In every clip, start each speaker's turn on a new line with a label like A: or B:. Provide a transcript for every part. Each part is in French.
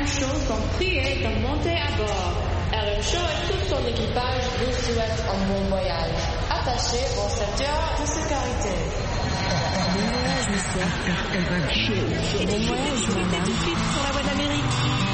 A: Show sont priés de monter à bord. RM Show et tout son équipage vous souhaitent un bon voyage. Attachez vos ceintures de sécurité.
B: Bon voyage, monsieur. RM Show. Bon voyage, madame. Tout de suite sur la voie d'Amérique.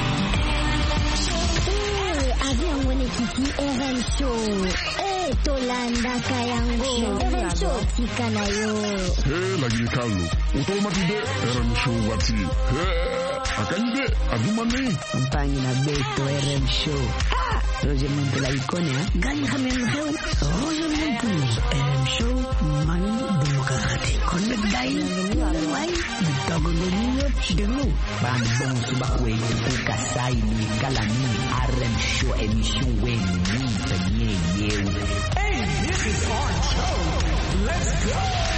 C: Avion mwenyekiti RM Show. Tolanda kayango. RM Show tika nayo.
D: Lagi kalu. Utomatide RM Show wati. Akande adumane.
E: Mpangi na beto RM Show. Roger Montela ikonia.
C: Gani khamen khaw.
E: Roger Montela RM Show mani demokrati. Connect dai. Wai. Bitagolonyo chidelo. Bambong subakwe tukasai ni kalani RM Show émission wen ni panye yew.
F: Hey, this is our show. Let's go.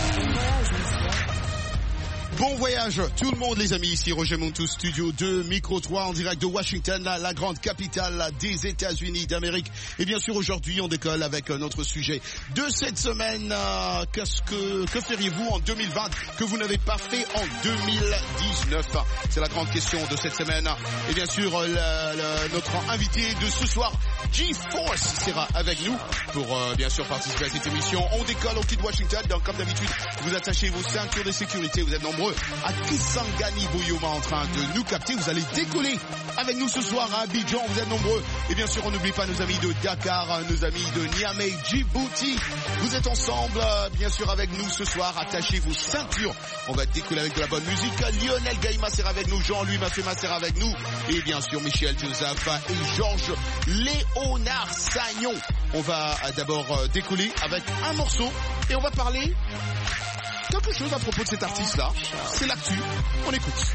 G: Bon voyage tout le monde les amis, ici Roger Montou, Studio 2, Micro 3 en direct de Washington, la grande capitale des États-Unis d'Amérique. Et bien sûr aujourd'hui on décolle avec notre sujet de cette semaine. Que feriez-vous en 2020 que vous n'avez pas fait en 2019? C'est la grande question de cette semaine. Et bien sûr notre invité de ce soir, G-Force, sera avec nous pour bien sûr participer à cette émission. On décolle, on quitte Washington, donc comme d'habitude vous attachez vos ceintures de sécurité, vous êtes nombreux à Kisangani Boyoma en train de nous capter. Vous allez décoller avec nous ce soir à Abidjan, vous êtes nombreux. Et bien sûr on n'oublie pas nos amis de Dakar, nos amis de Niamey, Djibouti. Vous êtes ensemble bien sûr avec nous ce soir, attachez vos ceintures. On va décoller avec de la bonne musique. Lionel Gaïma sera avec nous, Jean-Louis Mafema sera avec nous. Et bien sûr Michel Joseph et Georges Léonard Sagnon. On va d'abord décoller avec un morceau et on va parler quelque chose à propos de cet artiste-là. C'est l'actu. On écoute.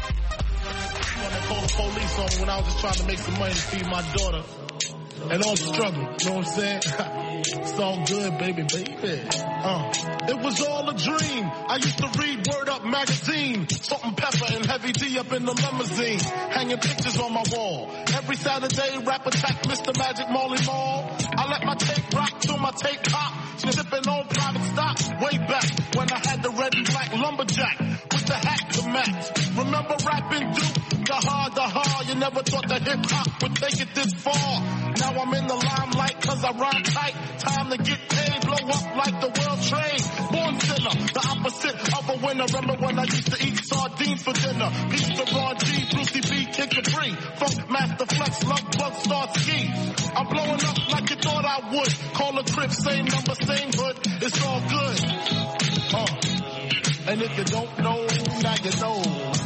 H: And all struggle, you know what I'm saying? It's all good, baby, baby. It was all a dream. I used to read Word Up magazine. Salt and Pepper and Heavy D up in the limousine. Hanging pictures on my wall. Every Saturday, rap attack Mr. Magic Molly Mall. I let my tape rock till my tape pop. Sipping on private stock way back when I had the red and black lumberjack with the hat to match. Remember rapping Duke? The hard, you never thought that hip-hop would take it this far. Now I'm in the limelight cause I rhyme tight. Time to get paid, blow up like the world trade. Born sinner, the opposite of a winner. Remember when I used to eat sardines for dinner? Peace to Ron G, Brucey B, Kid Capri. Funk Master Flex, Love Bug, Star Ski. I'm blowing up like you thought I would. Call a crib, same number, same hood. It's all good. And if you don't know, now you know.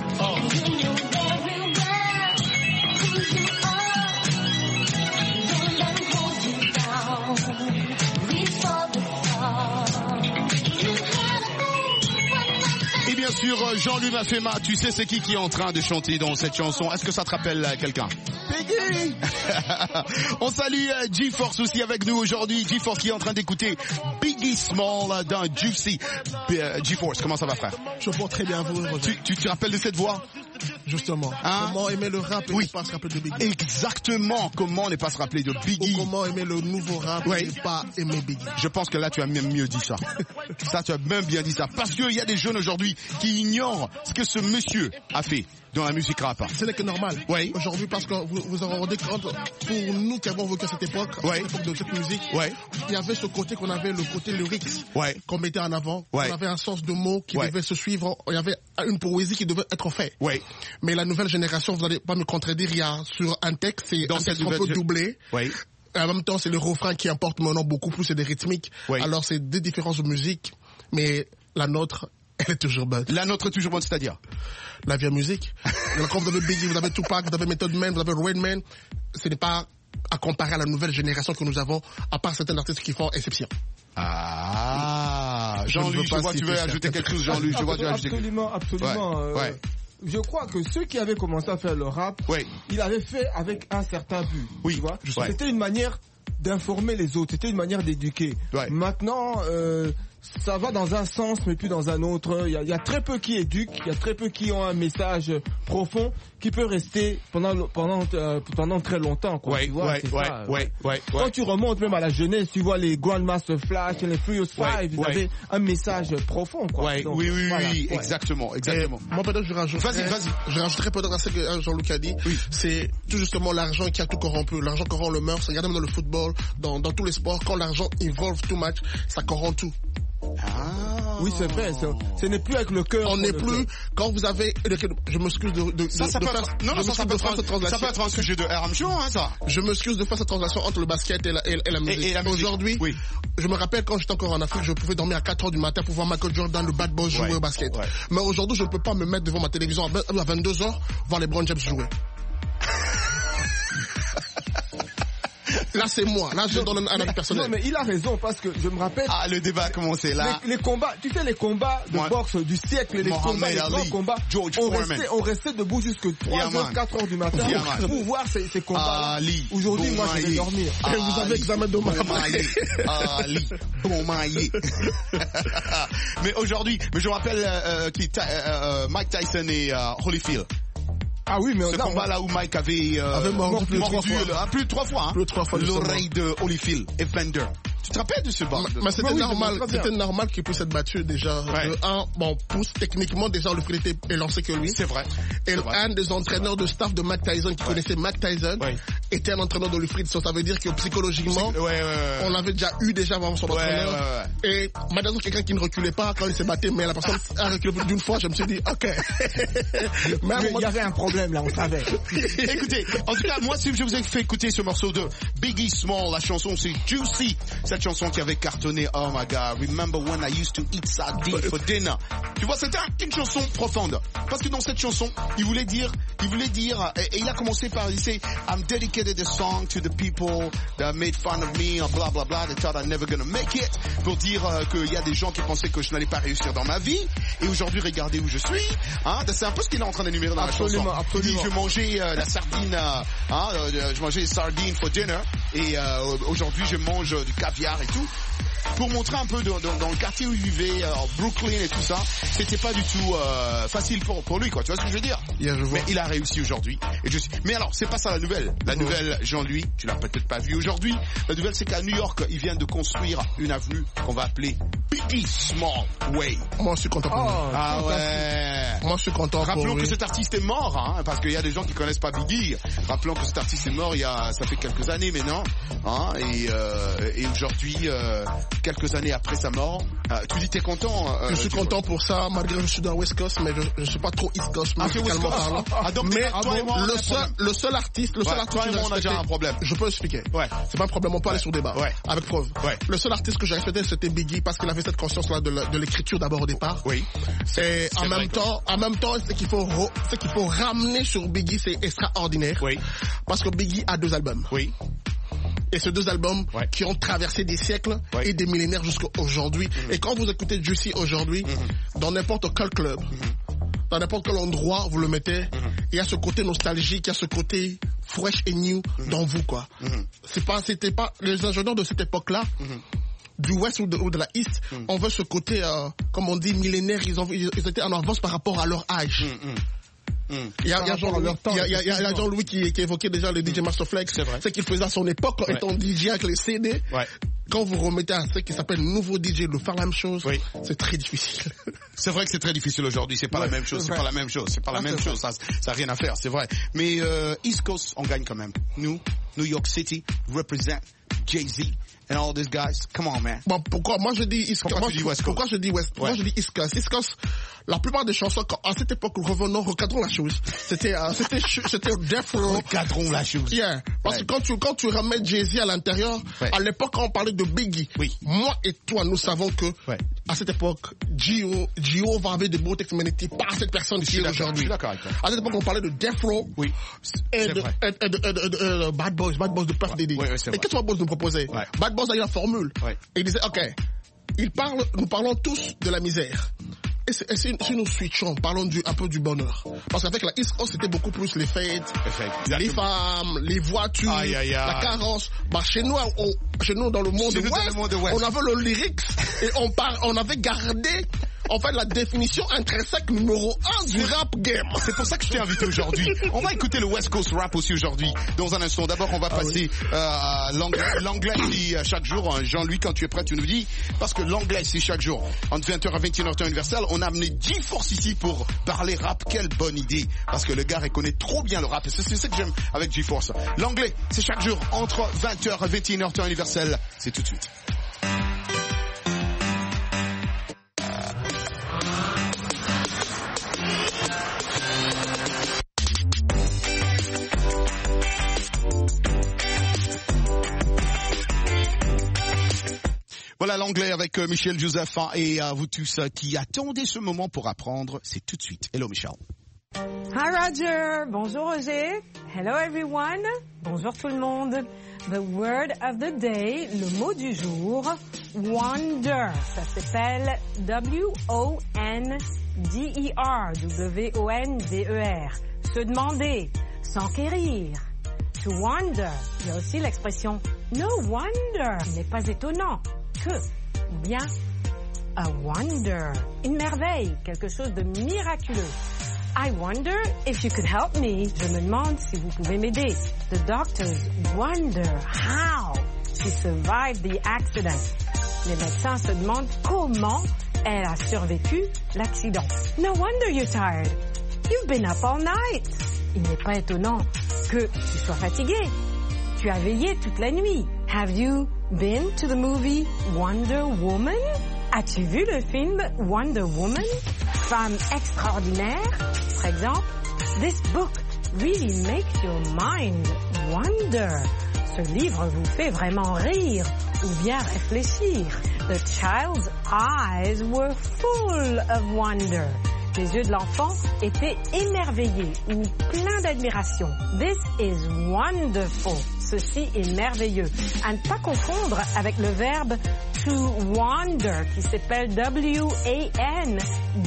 G: Et bien sûr, Jean-Louis Mafema, tu sais c'est qui est en train de chanter dans cette chanson? Est-ce que ça te rappelle quelqu'un? Biggie. On salue G-Force aussi avec nous aujourd'hui. G-Force qui est en train d'écouter Biggie Small dans Juicy. G-Force, comment ça va, frère?
I: Je porte très bien, vous.
G: Tu te rappelles de cette voix?
I: Justement. Hein? Comment aimer le rap et ne pas se rappeler de Biggie?
G: Exactement. Comment ne pas se rappeler de Biggie?
I: Ou comment aimer le nouveau rap et ne pas aimer Biggie?
G: Je pense que là, tu as même mieux dit ça. Ça, tu as même bien dit ça. Parce qu'il y a des jeunes aujourd'hui qui ignorent ce que ce monsieur a fait dans la musique rap.
I: Ce n'est que normal.
G: Oui.
I: Aujourd'hui, parce que vous en rendez compte, pour nous qui avons vécu à cette époque, à l'époque de cette musique, il y avait ce côté qu'on avait, le côté lyrics, qu'on mettait en avant. On avait un sens de mots qui devait se suivre. Il y avait une poésie qui devait être faite. Mais la nouvelle génération, vous n'allez pas me contredire, il y a sur un texte, c'est un texte qu'on peut doubler. En même temps, c'est le refrain qui importe maintenant beaucoup plus, c'est des rythmiques. Alors, c'est des différences de musique, mais la nôtre, elle est toujours bonne.
G: La nôtre est toujours bonne, c'est-à-dire?
I: La vieille musique. Quand vous avez Biggie, vous avez Tupac, vous avez Method Man, vous avez Redman. Ce n'est pas à comparer à la nouvelle génération que nous avons, à part certains artistes qui font exception.
G: Ah, Jean-Louis, je vois que tu veux ajouter quelque chose, Jean-Louis. Je vois que tu veux ajouter quelque chose.
J: Absolument. Je crois que ceux qui avaient commencé à faire le rap, ils l'avaient fait avec un certain but.
G: Oui,
J: tu vois. C'était une manière d'informer les autres, c'était une manière d'éduquer. Maintenant, ça va dans un sens mais plus dans un autre. Il y a très peu qui éduquent, il y a très peu qui ont un message profond qui peut rester pendant très longtemps, quoi.
G: Ouais,
J: tu vois,
G: ouais.
J: Quand tu remontes même à la jeunesse, tu vois les Grandmaster Flash et les Furious Five, ils avaient un message profond, quoi.
G: Ouais, donc, oui, exactement.
I: Moi, peut-être je rajouterais peut-être à ce que Jean-Luc a dit. Oui. C'est tout justement l'argent qui a tout corrompu. L'argent corrompt le mœurs. Regardez même dans le football, dans tous les sports, quand l'argent involve too much, ça corrompt tout.
J: Ah. Oui, c'est vrai. Ce n'est plus avec le cœur.
I: On n'est plus quand vous avez. Je m'excuse
G: ça peut être un sujet de RM Show, hein, ça.
I: Je m'excuse de faire cette translation entre le basket et la musique.
G: Et la musique.
I: Aujourd'hui, oui. Je me rappelle quand j'étais encore en Afrique, je pouvais dormir à 4h du matin pour voir Michael Jordan, le Bad Boy jouer au basket. Ouais. Mais aujourd'hui, je ne peux pas me mettre devant ma télévision à 22h voir les LeBron James jouer. Là, c'est moi. Là, je donne un avis personnel.
J: Non, mais il a raison parce que je me rappelle.
G: Ah, le débat a commencé là.
J: Les combats, tu sais, les combats de boxe du siècle, les grands combats, on restait debout jusque 3h, 4h du matin pour voir ces combats. Aujourd'hui, moi, je vais dormir.
I: Et vous avez examen demain.
G: Bon maillé. Mais aujourd'hui, je me rappelle Mike Tyson et Holyfield.
J: Ah oui, mais
G: ce combat-là où Mike avait mordu plus de 3 fois, l'oreille de Holyfield et Fender. Tu te rappelles de ce bar?
I: Mais c'était normal qu'il puisse être battu déjà. Pousse techniquement déjà Holyfield était lancé que lui.
G: C'est vrai.
I: Et un des entraîneurs de staff de Mike Tyson qui connaissait Mike Tyson était un entraîneur d'Holyfield. Ça veut dire que psychologiquement, on l'avait déjà eu avant son entraîneur. Et Mike Tyson, quelqu'un qui ne reculait pas quand il s'est battu, mais la personne a reculé plus d'une fois. Je me suis dit, ok.
J: Mais il y avait un problème là, on savait.
G: Écoutez, en tout cas, moi, si je vous ai fait écouter ce morceau de Biggie Small, la chanson c'est Juicy. Cette chanson qui avait cartonné, oh my god, remember when I used to eat sardines for dinner. Tu vois, c'était une chanson profonde. Parce que dans cette chanson, il voulait dire, et il a commencé par, il dit, I'm dedicated this song to the people that made fun of me, blah blah blah, they thought I'm never gonna make it. Pour dire qu'il y a des gens qui pensaient que je n'allais pas réussir dans ma vie. Et aujourd'hui, regardez où je suis. Hein, c'est un peu ce qu'il est en train d'énumérer dans la chanson.
J: Absolument.
G: Je mangeais la sardine, je mangeais sardines for dinner. Et aujourd'hui, je mange du caviar et tout, pour montrer un peu dans le quartier où il vivait, Brooklyn et tout ça, c'était pas du tout facile pour lui, quoi. Tu vois ce que je veux dire? Mais il a réussi aujourd'hui. Mais alors, c'est pas ça la nouvelle. La nouvelle, Jean-Louis, tu l'as peut-être pas vu aujourd'hui. La nouvelle, c'est qu'à New York, il vient de construire une avenue qu'on va appeler Biggie Small Way.
I: Moi, je suis content pour lui.
G: Ah ouais.
I: Moi, je suis content.
G: Rappelons que cet artiste est mort, hein, parce qu'il y a des gens qui connaissent pas Biggie. Rappelons que cet artiste est mort ça fait quelques années maintenant, hein, et aujourd'hui, quelques années après sa mort, tu dis t'es content?
I: Je suis content pour ça, malgré que je suis dans West Coast, mais je suis pas trop East Coast, musicalement parlant. Mais le seul artiste,
G: toi et moi, on a déjà un problème.
I: Je peux expliquer.
G: Ouais.
I: C'est pas un problème, on peut aller sur débat. Ouais. Avec preuve. Ouais. Le seul artiste que j'ai respecté, c'était Biggie, parce qu'il avait cette conscience-là de l'écriture d'abord au départ.
G: Oui.
I: Et en même temps, ce qu'il faut ramener sur Biggie, c'est extraordinaire.
G: Oui.
I: Parce que Biggie a 2 albums.
G: Oui.
I: Et ces 2 albums qui ont traversé des siècles et des millénaires jusqu'à aujourd'hui. Et quand vous écoutez Juicy aujourd'hui, dans n'importe quel club, dans n'importe quel endroit, vous le mettez, il y a ce côté nostalgique, il y a ce côté fresh et new dans vous, quoi. C'était pas les ingénieurs de cette époque-là, du West ou de la East, on veut ce côté, comme on dit, millénaire, ils étaient en avance par rapport à leur âge. Il y a Jean-Louis qui évoquait déjà le DJ Masterflex, c'est qu'il faisait à son époque étant DJ avec les CD. Quand vous remettez à ce qui s'appelle nouveau DJ de faire la même chose, c'est très difficile.
G: C'est vrai que c'est très difficile aujourd'hui, c'est pas la même chose, c'est pas la même chose, ça a rien à faire, c'est vrai. Mais East Coast, on gagne quand même. Nous, New York City, represent Jay-Z and all these guys. Come on, man.
I: Bon, pourquoi moi je dis East Coast? Pourquoi je dis West? Moi je dis East Coast. East Coast, la plupart des chansons, à cette époque, recadrons la chose. C'était Death Row.
G: Recadrons la chose.
I: Yeah. Parce que quand tu remets Jay-Z à l'intérieur, à l'époque, quand on parlait de Biggie, moi et toi, nous savons que, à cette époque, Gio va avoir des beaux textes, mais n'était pas cette personne ici aujourd'hui.
G: Je suis d'accord avec toi.
I: À cette époque, on parlait de Death Row. Et de Bad Boys de Puff Daddy. Et qu'est-ce que Bad Boys nous proposait? Bad Boys a eu la formule. Et il disait, ok, nous parlons tous de la misère. Et si nous switchons, parlons un peu du bonheur. Parce qu'avec la East Coast, c'était beaucoup plus les fêtes, les femmes, les voitures, la carrosse. Chez nous dans le monde ouest, on avait le lyrics et on avait gardé en fait la définition intrinsèque numéro 1 du rap game.
G: C'est pour ça que je t'ai invité aujourd'hui. On va écouter le West Coast rap aussi aujourd'hui. Dans un instant, d'abord on va passer l'anglais dit chaque jour. Jean-Louis, quand tu es prêt, tu nous dis, parce que l'anglais c'est chaque jour. Entre 20h à 21h temps universel, on a amené G-Force ici pour parler rap. Quelle bonne idée. Parce que le gars connaît trop bien le rap. Et c'est ça que j'aime avec G-Force. L'anglais, c'est chaque jour entre 20h et 21h temps universel. C'est tout de suite. Voilà l'anglais avec Michel Joseph et à vous tous qui attendez ce moment pour apprendre, c'est tout de suite. Hello Michel.
K: Hi Roger, bonjour Roger. Hello everyone, bonjour tout le monde. The word of the day, le mot du jour, wonder. Ça s'appelle W-O-N-D-E-R, W-O-N-D-E-R. Se demander, s'enquérir. To wonder. Il y a aussi l'expression no wonder. Il n'est pas étonnant. Que, ou bien, a wonder, une merveille, quelque chose de miraculeux. I wonder if you could help me. Je me demande si vous pouvez m'aider. The doctors wonder how she survived the accident. Les médecins se demandent comment elle a survécu l'accident. No wonder you're tired. You've been up all night. Il n'est pas étonnant que tu sois fatigué. Tu as veillé toute la nuit. Have you been to the movie Wonder Woman? As-tu vu le film Wonder Woman? Femme extraordinaire, par exemple. This book really makes your mind wonder. Ce livre vous fait vraiment rire ou bien réfléchir. The child's eyes were full of wonder. Les yeux de l'enfant étaient émerveillés ou pleins d'admiration. This is wonderful. Ceci est merveilleux. À ne pas confondre avec le verbe to wander qui s'appelle W-A-N-D-E-R.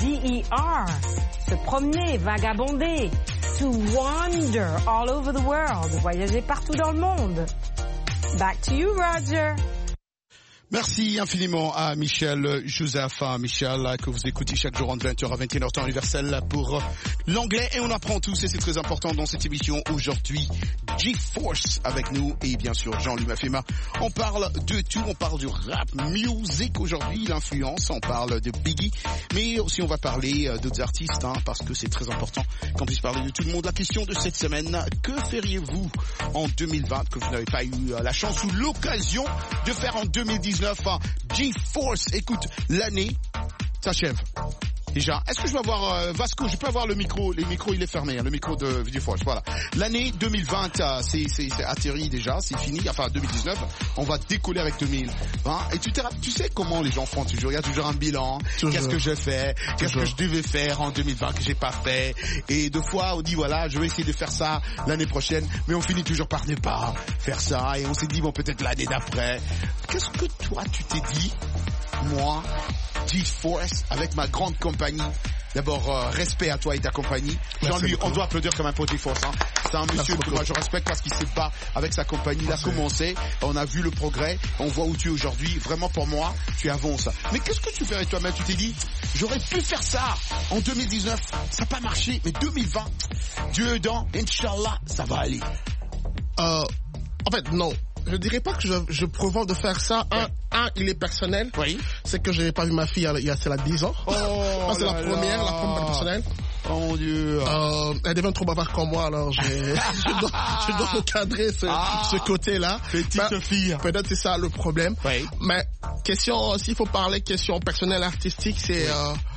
K: Se promener, vagabonder. To wander all over the world. Voyager partout dans le monde. Back to you, Roger.
G: Merci infiniment à Michel Joseph, Michel, que vous écoutez chaque jour entre 20h à 21h temps universel pour l'anglais. Et on apprend tous, et c'est très important dans cette émission aujourd'hui. G-Force avec nous et bien sûr Jean-Louis Mafema. On parle de tout, on parle du rap music aujourd'hui, l'influence, on parle de Biggie, mais aussi on va parler d'autres artistes, parce que c'est très important qu'on puisse parler de tout le monde. La question de cette semaine, que feriez-vous en 2020 que vous n'avez pas eu la chance ou l'occasion de faire en 2019? G-Force, écoute, l'année s'achève. Déjà, est-ce que je peux avoir Vasco, je peux avoir le micro il est fermé, le micro de G-Force, voilà. L'année 2020 c'est atterri déjà, c'est fini, enfin 2019, on va décoller avec 2020 et tu sais comment les gens font toujours, il y a toujours un bilan, qu'est-ce que j'ai fait, qu'est-ce que je devais faire en 2020 que j'ai pas fait, et deux fois on dit voilà, je vais essayer de faire ça l'année prochaine, mais on finit toujours par ne pas faire ça et on s'est dit bon peut-être l'année d'après. Qu'est-ce que toi tu t'es dit? Moi, G-Force, avec ma grande compagnie. D'abord, respect à toi et ta compagnie. Jean-Louis, on doit applaudir comme un pote G-Force. C'est un monsieur que moi je respecte parce qu'il se bat avec sa compagnie. Il a commencé, on a vu le progrès, on voit où tu es aujourd'hui. Vraiment pour moi, tu avances. Mais qu'est-ce que tu ferais toi-même? Tu t'es dit, j'aurais pu faire ça en 2019, ça n'a pas marché, mais 2020, Dieu aidant, Inch'Allah, ça va aller.
I: En fait, non. Je dirais pas que je prévois de faire ça. Un, il est personnel. Oui. C'est que je n'ai pas vu ma fille il y a 10 ans. Oh, c'est la première personnelle.
G: Oh mon Dieu.
I: Elle devient trop bavarde comme moi, alors je dois recadrer ce côté-là.
G: Petite fille.
I: Peut-être c'est ça le problème. Oui. Mais s'il faut parler question personnelle artistique, c'est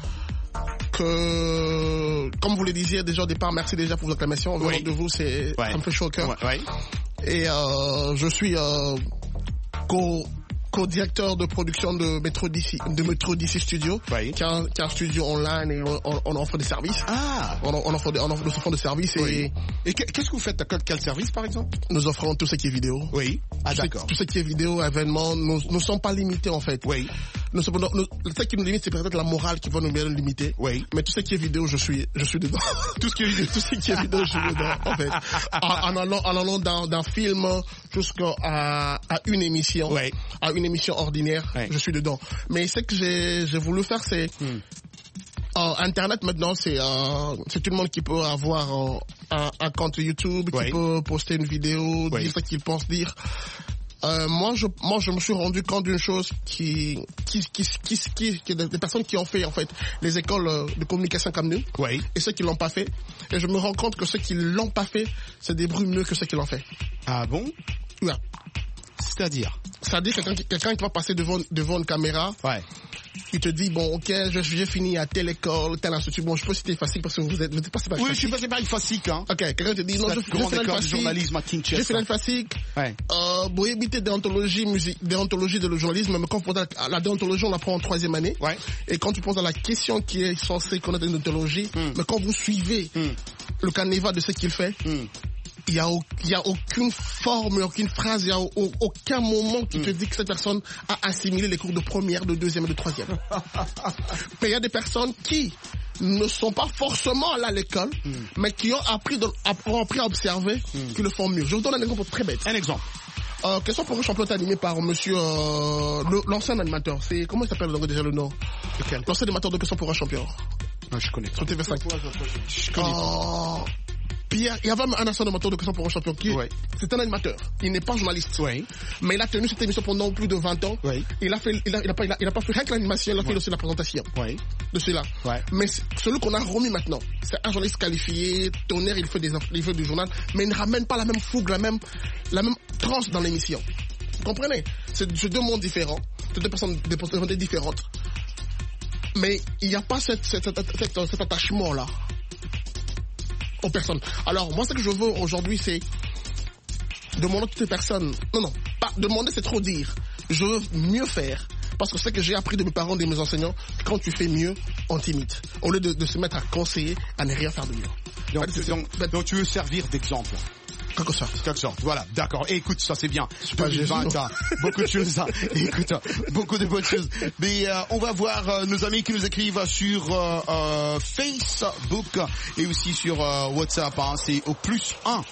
I: que, comme vous le disiez déjà au départ, merci déjà pour votre acclamation. Venant de vous, ça me fait chaud au cœur. Oui. Et je suis co-directeur de production de Metro DC Studio, qui est un studio online et on offre des services. On offre des services.
G: Et qu'est-ce que vous faites? Quel service par exemple?
I: Nous offrons tout ce qui est vidéo.
G: Oui.
I: D'accord. Tout ce qui est vidéo, événements, nous ne sommes pas limités en fait.
G: Oui.
I: Ce qui nous limite, c'est peut-être la morale qui va nous bien limiter.
G: Oui.
I: Mais tout ce qui est vidéo, je suis dedans. Tout ce qui est vidéo, je suis dedans, en fait. En allant d'un film jusqu'à une émission.
G: Oui.
I: À une émission ordinaire, je suis dedans. Mais ce que j'ai voulu faire, c'est, Internet maintenant, c'est tout le monde qui peut avoir un compte YouTube, qui peut poster une vidéo, dire ce qu'il pense dire. Moi, je me suis rendu compte d'une chose qui des personnes qui ont fait, en fait, les écoles de communication comme nous.
G: Oui.
I: Et ceux qui l'ont pas fait. Et je me rends compte que ceux qui l'ont pas fait, c'est des bruits mieux que ceux qui l'ont fait.
G: Ah bon?
I: Ouais.
G: C'est-à-dire
I: quelqu'un qui va passer devant une caméra.
G: Ouais.
I: Il te dit, bon, ok, j'ai fini à telle école, tel institut. Bon, je peux citer FASIC parce que vous êtes passé par FASIC.
G: Oui, je suis passé par FASIC, hein.
I: Ok, quelqu'un te dit, non, je fais
G: l'école de journalisme à Kinshasa.
I: J'ai fait la FASIC.
G: Ouais.
I: Bon, éviter déontologie de le journalisme, mais quand on pose la déontologie, on l'apprend en 3e année.
G: Ouais.
I: Et quand tu poses à la question qui est censée connaître une déontologie, mais quand vous suivez le canevas de ce qu'il fait, il y a aucune forme, aucune phrase, il y a aucun moment qui te dit que cette personne a assimilé les cours de première, de deuxième et de troisième. Mais il y a des personnes qui ne sont pas forcément allées à l'école, mais qui ont appris à observer, qui le font mieux. Je vous donne un exemple très bête.
G: Un exemple.
I: Question pour un champion animé par monsieur l'ancien animateur. C'est comment il s'appelle déjà le nom? L'ancien animateur de Question pour un champion.
G: Non, je connais.
I: Sur TV5. Je connais. Pierre, il y avait un ancien animateur de Question pour un champion qui c'est un animateur. Il n'est pas journaliste.
G: Oui.
I: Mais il a tenu cette émission pendant plus de 20 ans.
G: Oui.
I: Il a pas fait rien que l'animation, il a fait aussi la présentation.
G: Oui.
I: De celui-là.
G: Ouais.
I: Mais celui qu'on a remis maintenant, c'est un journaliste qualifié, Tonnerre, il fait du journal, mais il ne ramène pas la même fougue, la même tranche dans l'émission. Vous comprenez? C'est deux mondes différents, c'est deux personnes différentes. Mais il n'y a pas cet attachement-là aux personnes. Alors, moi, ce que je veux aujourd'hui, c'est demander à toutes les personnes. Non, pas demander, c'est trop dire. Je veux mieux faire. Parce que ce que j'ai appris de mes parents, de mes enseignants, quand tu fais mieux, on t'imite. Au lieu de se mettre à conseiller, à ne rien faire de mieux.
G: Donc tu veux servir d'exemple.
I: Quelque sorte.
G: Voilà, d'accord. Et écoute, ça c'est bien. 2020, beaucoup de choses. Écoute, beaucoup de bonnes choses. Mais on va voir nos amis qui nous écrivent sur Facebook et aussi sur WhatsApp. Hein. C'est au +1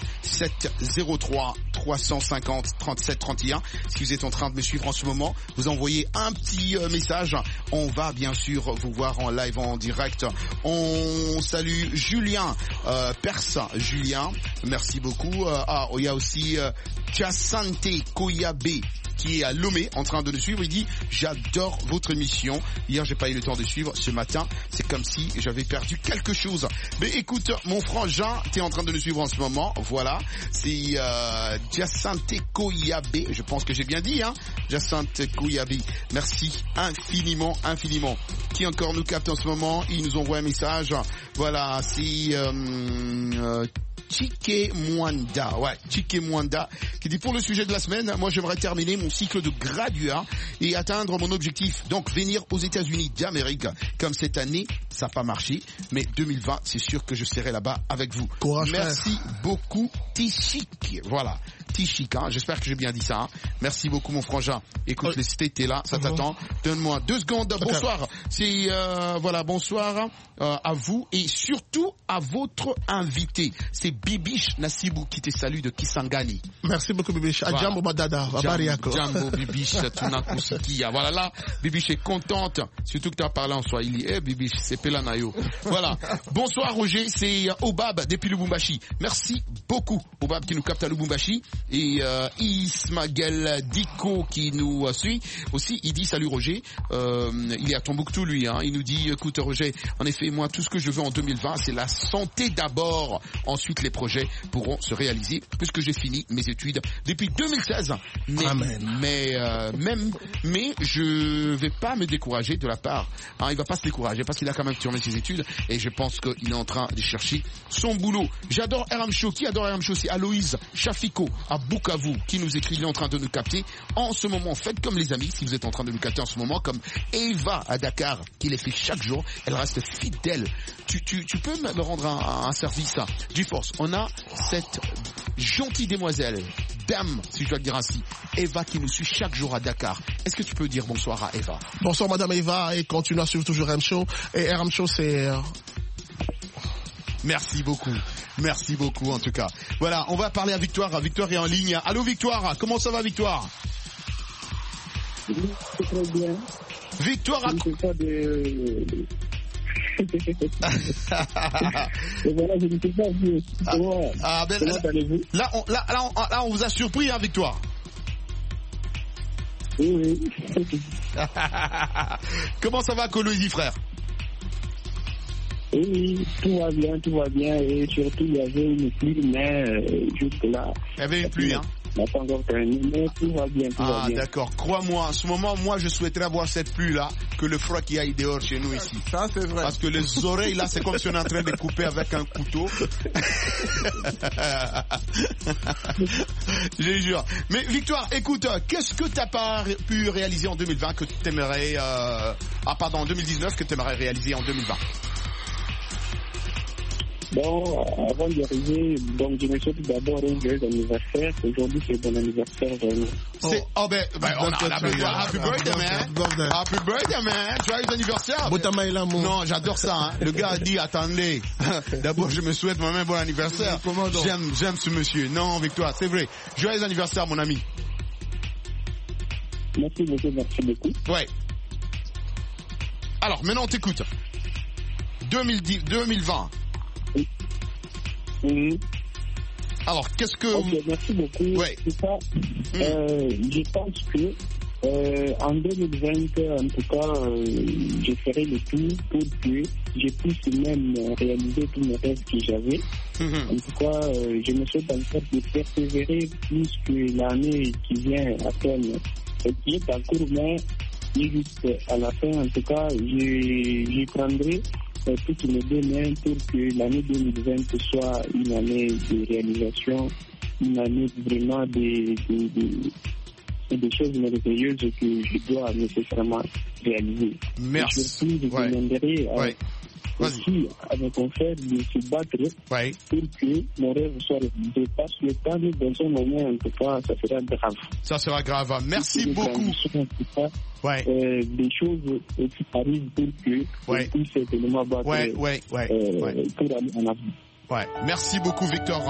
G: 703 350 37 31. Si vous êtes en train de me suivre en ce moment, vous envoyez un petit message. On va bien sûr vous voir en live, en direct. On salue Julien Perse. Julien, merci beaucoup. Il y a aussi Tiasante Koyabe qui est à Lomé en train de nous suivre. Il dit j'adore votre émission. Hier j'ai pas eu le temps de suivre. Ce matin c'est comme si j'avais perdu quelque chose. Mais écoute mon frangin, t'es en train de nous suivre en ce moment. Voilà, c'est Tiasante Koyabe. Je pense que j'ai bien dit, hein. Tiasante Koyabe. Merci infiniment. Qui encore nous capte en ce moment? Il nous envoie un message. Voilà, c'est Chike Mwanda, qui dit pour le sujet de la semaine, moi j'aimerais terminer mon cycle de graduat et atteindre mon objectif, donc venir aux États-Unis d'Amérique. Comme cette année, ça n'a pas marché, mais 2020, c'est sûr que je serai là-bas avec vous.
I: Courage,
G: merci
I: frère.
G: beaucoup, Tichik. Voilà. Tichik, hein. J'espère que j'ai bien dit ça. Hein. Merci beaucoup mon frangin. Écoute, les cités, t'es là, ça t'attend. Donne-moi 2 secondes. Bonsoir. C'est voilà, bonsoir à vous et surtout à votre invité. C'est Bibiche Nassibou qui te salue de Kisangani.
I: Merci beaucoup Bibiche. Voilà. Jambo Badada,
G: Jambo Bibiche, Tunakusikia. Voilà là, Bibiche est contente. Surtout que tu as parlé en Swahili. Bibiche, c'est Pelanayo. Voilà. Bonsoir Roger, c'est Obab depuis Lubumbashi. Merci beaucoup Obab qui nous capte à Lubumbashi. Et Ismaël Diko qui nous suit aussi, il dit salut Roger, il est à Tombouctou lui, hein. Il nous dit écoute Roger, en effet moi tout ce que je veux en 2020 c'est la santé d'abord, ensuite les projets pourront se réaliser puisque j'ai fini mes études depuis 2016. Mais je vais pas me décourager de la part, hein, il va pas se décourager parce qu'il a quand même terminé ses études et je pense qu'il est en train de chercher son boulot. J'adore RM Show, qui adore RM Show? C'est Aloïse Chafiko à Bukavu qui nous écrit, il est en train de nous capter en ce moment. Faites comme les amis si vous êtes en train de nous capter en ce moment, comme Eva à Dakar qui les fait chaque jour, elle reste fidèle. Tu peux me rendre un service, GeForce. On a cette gentille demoiselle dame, si je dois le dire ainsi, Eva, qui nous suit chaque jour à Dakar. Est-ce que tu peux dire bonsoir à Eva?
I: Bonsoir Madame Eva, et continue à suivre toujours RM Show. Et RM Show, c'est...
G: Merci beaucoup en tout cas. Voilà, on va parler à Victoire. Victoire est en ligne. Allô Victoire, comment ça va Victoire?
L: Oui, c'est très bien.
G: Victoire a...
L: Et voilà, je ne sais pas vous.
G: Comment allez-vous? Là, on vous a surpris, hein, Victoire?
L: Oui.
G: Comment ça va à Colombie, frère?
L: Oui, tout va bien, et surtout il y avait une pluie, mais juste là.
G: Il y avait une pluie, hein?
L: On n'a pas encore terminé, mais tout va bien.
G: D'accord. Crois-moi, en ce moment, moi, je souhaiterais avoir cette pluie-là que le froid qui aille dehors chez nous ici.
J: Ça, c'est vrai.
G: Parce que les oreilles, là, c'est comme si on est en train de couper avec un couteau. Je jure. Mais Victoire, écoute, qu'est-ce que tu n'as pas pu réaliser en 2020 que tu aimerais... en 2019 que tu aimerais réaliser en 2020?
L: Bon, avant d'y arriver, donc je me souhaite d'abord un joyeux anniversaire. Aujourd'hui, c'est ton anniversaire, vraiment.
G: Happy birthday, man. Happy birthday, man. Joyeux anniversaire. Non, j'adore ça, hein. Le gars a dit, attendez. D'abord, je me souhaite moi-même bon anniversaire. J'aime ce monsieur. Non, Victoire, c'est vrai. Joyeux anniversaire, mon ami.
L: Merci beaucoup.
G: Ouais. Alors, maintenant, on t'écoute. 2020.
L: Oui.
G: Alors, qu'est-ce que...
L: Ok, merci beaucoup.
G: Ouais.
L: C'est ça. Je pense que en 2020, en tout cas, je ferai le tout pour que je puisse même réaliser tous mes rêves que j'avais. En tout cas, je me souhaite encore de persévérer plus que l'année qui vient à peine, qui est en cours, mais juste à la fin, en tout cas, je prendrai toutes mes deux mains pour que l'année 2020 soit une année de réalisation, une année vraiment des choses merveilleuses que je dois nécessairement réaliser.
G: Merci.
L: Et surtout, je demanderai aussi à mes confrères de se battre pour que mon rêve soit réalisé. Parce que quand nous dans un moment, en tout cas, ça sera grave.
G: Ça sera grave. Merci beaucoup.
L: Des choses qui arrivent pour que on puisse certainement battre pour aller en avant.
G: Merci beaucoup, Victor.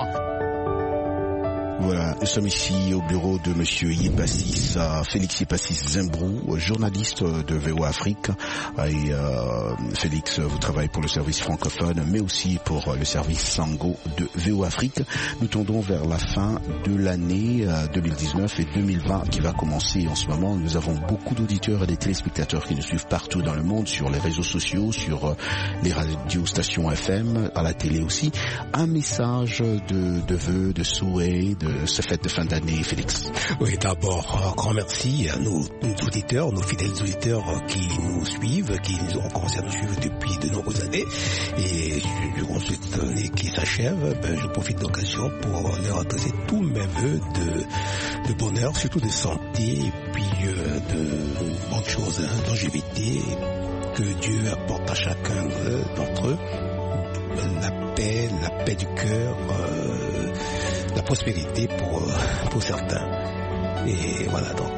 M: Voilà, nous sommes ici au bureau de monsieur Yepassis, Félix Yepassis Zembrou, journaliste de VOA Afrique. Et Félix, vous travaillez pour le service francophone, mais aussi pour le service Sango de VOA Afrique. Nous tendons vers la fin de l'année 2019 et 2020 qui va commencer en ce moment. Nous avons beaucoup d'auditeurs et des téléspectateurs qui nous suivent partout dans le monde, sur les réseaux sociaux, sur les radiostations FM, à la télé aussi. Un message de vœux, de souhaits, de ce fête de fin d'année, Félix.
N: Oui, d'abord, un grand merci à nos auditeurs, nos fidèles auditeurs qui nous suivent, qui nous ont commencé à nous suivre depuis de nombreuses années. Et durant cette année qui s'achève, je profite de l'occasion pour leur adresser tous mes vœux de bonheur, surtout de santé, et puis de bonnes choses, longévité, que Dieu apporte à chacun d'entre eux la paix du cœur, la prospérité pour certains. Et voilà, donc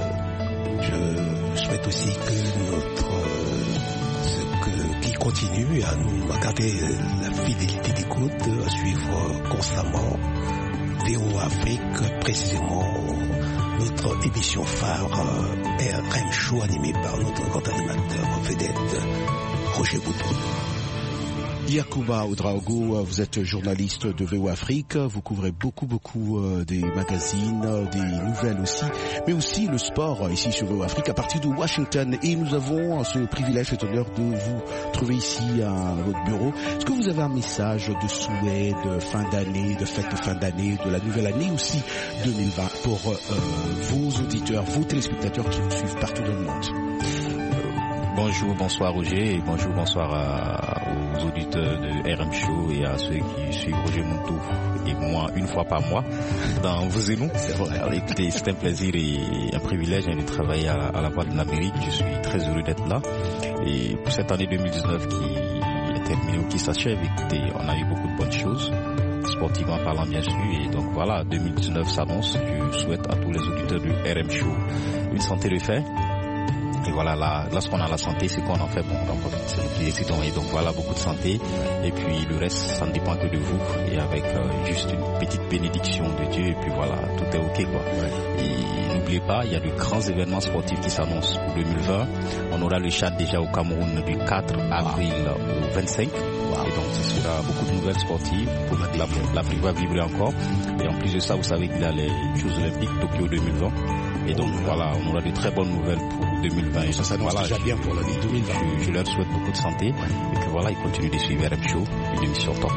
N: je souhaite aussi que qu'il continue à nous garder la fidélité d'écoute, à suivre constamment VOA Afrique, précisément notre émission phare RM Show, animée par notre grand animateur vedette Roger Boudou.
M: Yacouba Ouedraogo, vous êtes journaliste de VOA Afrique, vous couvrez beaucoup des magazines, des nouvelles aussi, mais aussi le sport ici sur VOA Afrique à partir de Washington. Et nous avons ce privilège, cet honneur de vous trouver ici à votre bureau. Est-ce que vous avez un message de souhait de fin d'année, de fête de fin d'année, de la nouvelle année aussi 2020 pour vos auditeurs, vos téléspectateurs qui nous suivent partout dans le monde?
O: Bonjour, bonsoir Roger, et bonsoir aux auditeurs de RM Show et à ceux qui suivent Roger Muntou et moi une fois par mois dans vos énoux. Écoutez, c'est un plaisir et un privilège de travailler à la Voix de l'Amérique. Je suis très heureux d'être là. Et pour cette année 2019 qui est terminée ou qui s'achève, écoutez, on a eu beaucoup de bonnes choses. sportivement parlant bien sûr. Et donc voilà, 2019 s'annonce. Je souhaite à tous les auditeurs du RM Show une santé de fer. Et voilà, là, lorsqu'on a la santé, c'est qu'on en fait bon, donc c'est le plus excitant. Et donc voilà, beaucoup de santé. Et puis le reste, ça ne dépend que de vous. Et avec juste une petite bénédiction de Dieu, et puis voilà, tout est ok quoi. Ouais. Et n'oubliez pas, il y a de grands événements sportifs qui s'annoncent pour 2020. On aura le Tchad déjà au Cameroun du 4 avril au 25. Wow. Et donc ce sera beaucoup de nouvelles sportives pour l'Afrique va vibrer encore. Et en plus de ça, vous savez qu'il y a les Jeux Olympiques Tokyo 2020. Et donc voilà, on aura de très bonnes nouvelles pour 2020. Et
N: ça s'annonce déjà bien pour l'année 2020.
O: Je leur souhaite beaucoup de santé. Et puis voilà, ils continuent de suivre RM Show, une émission top.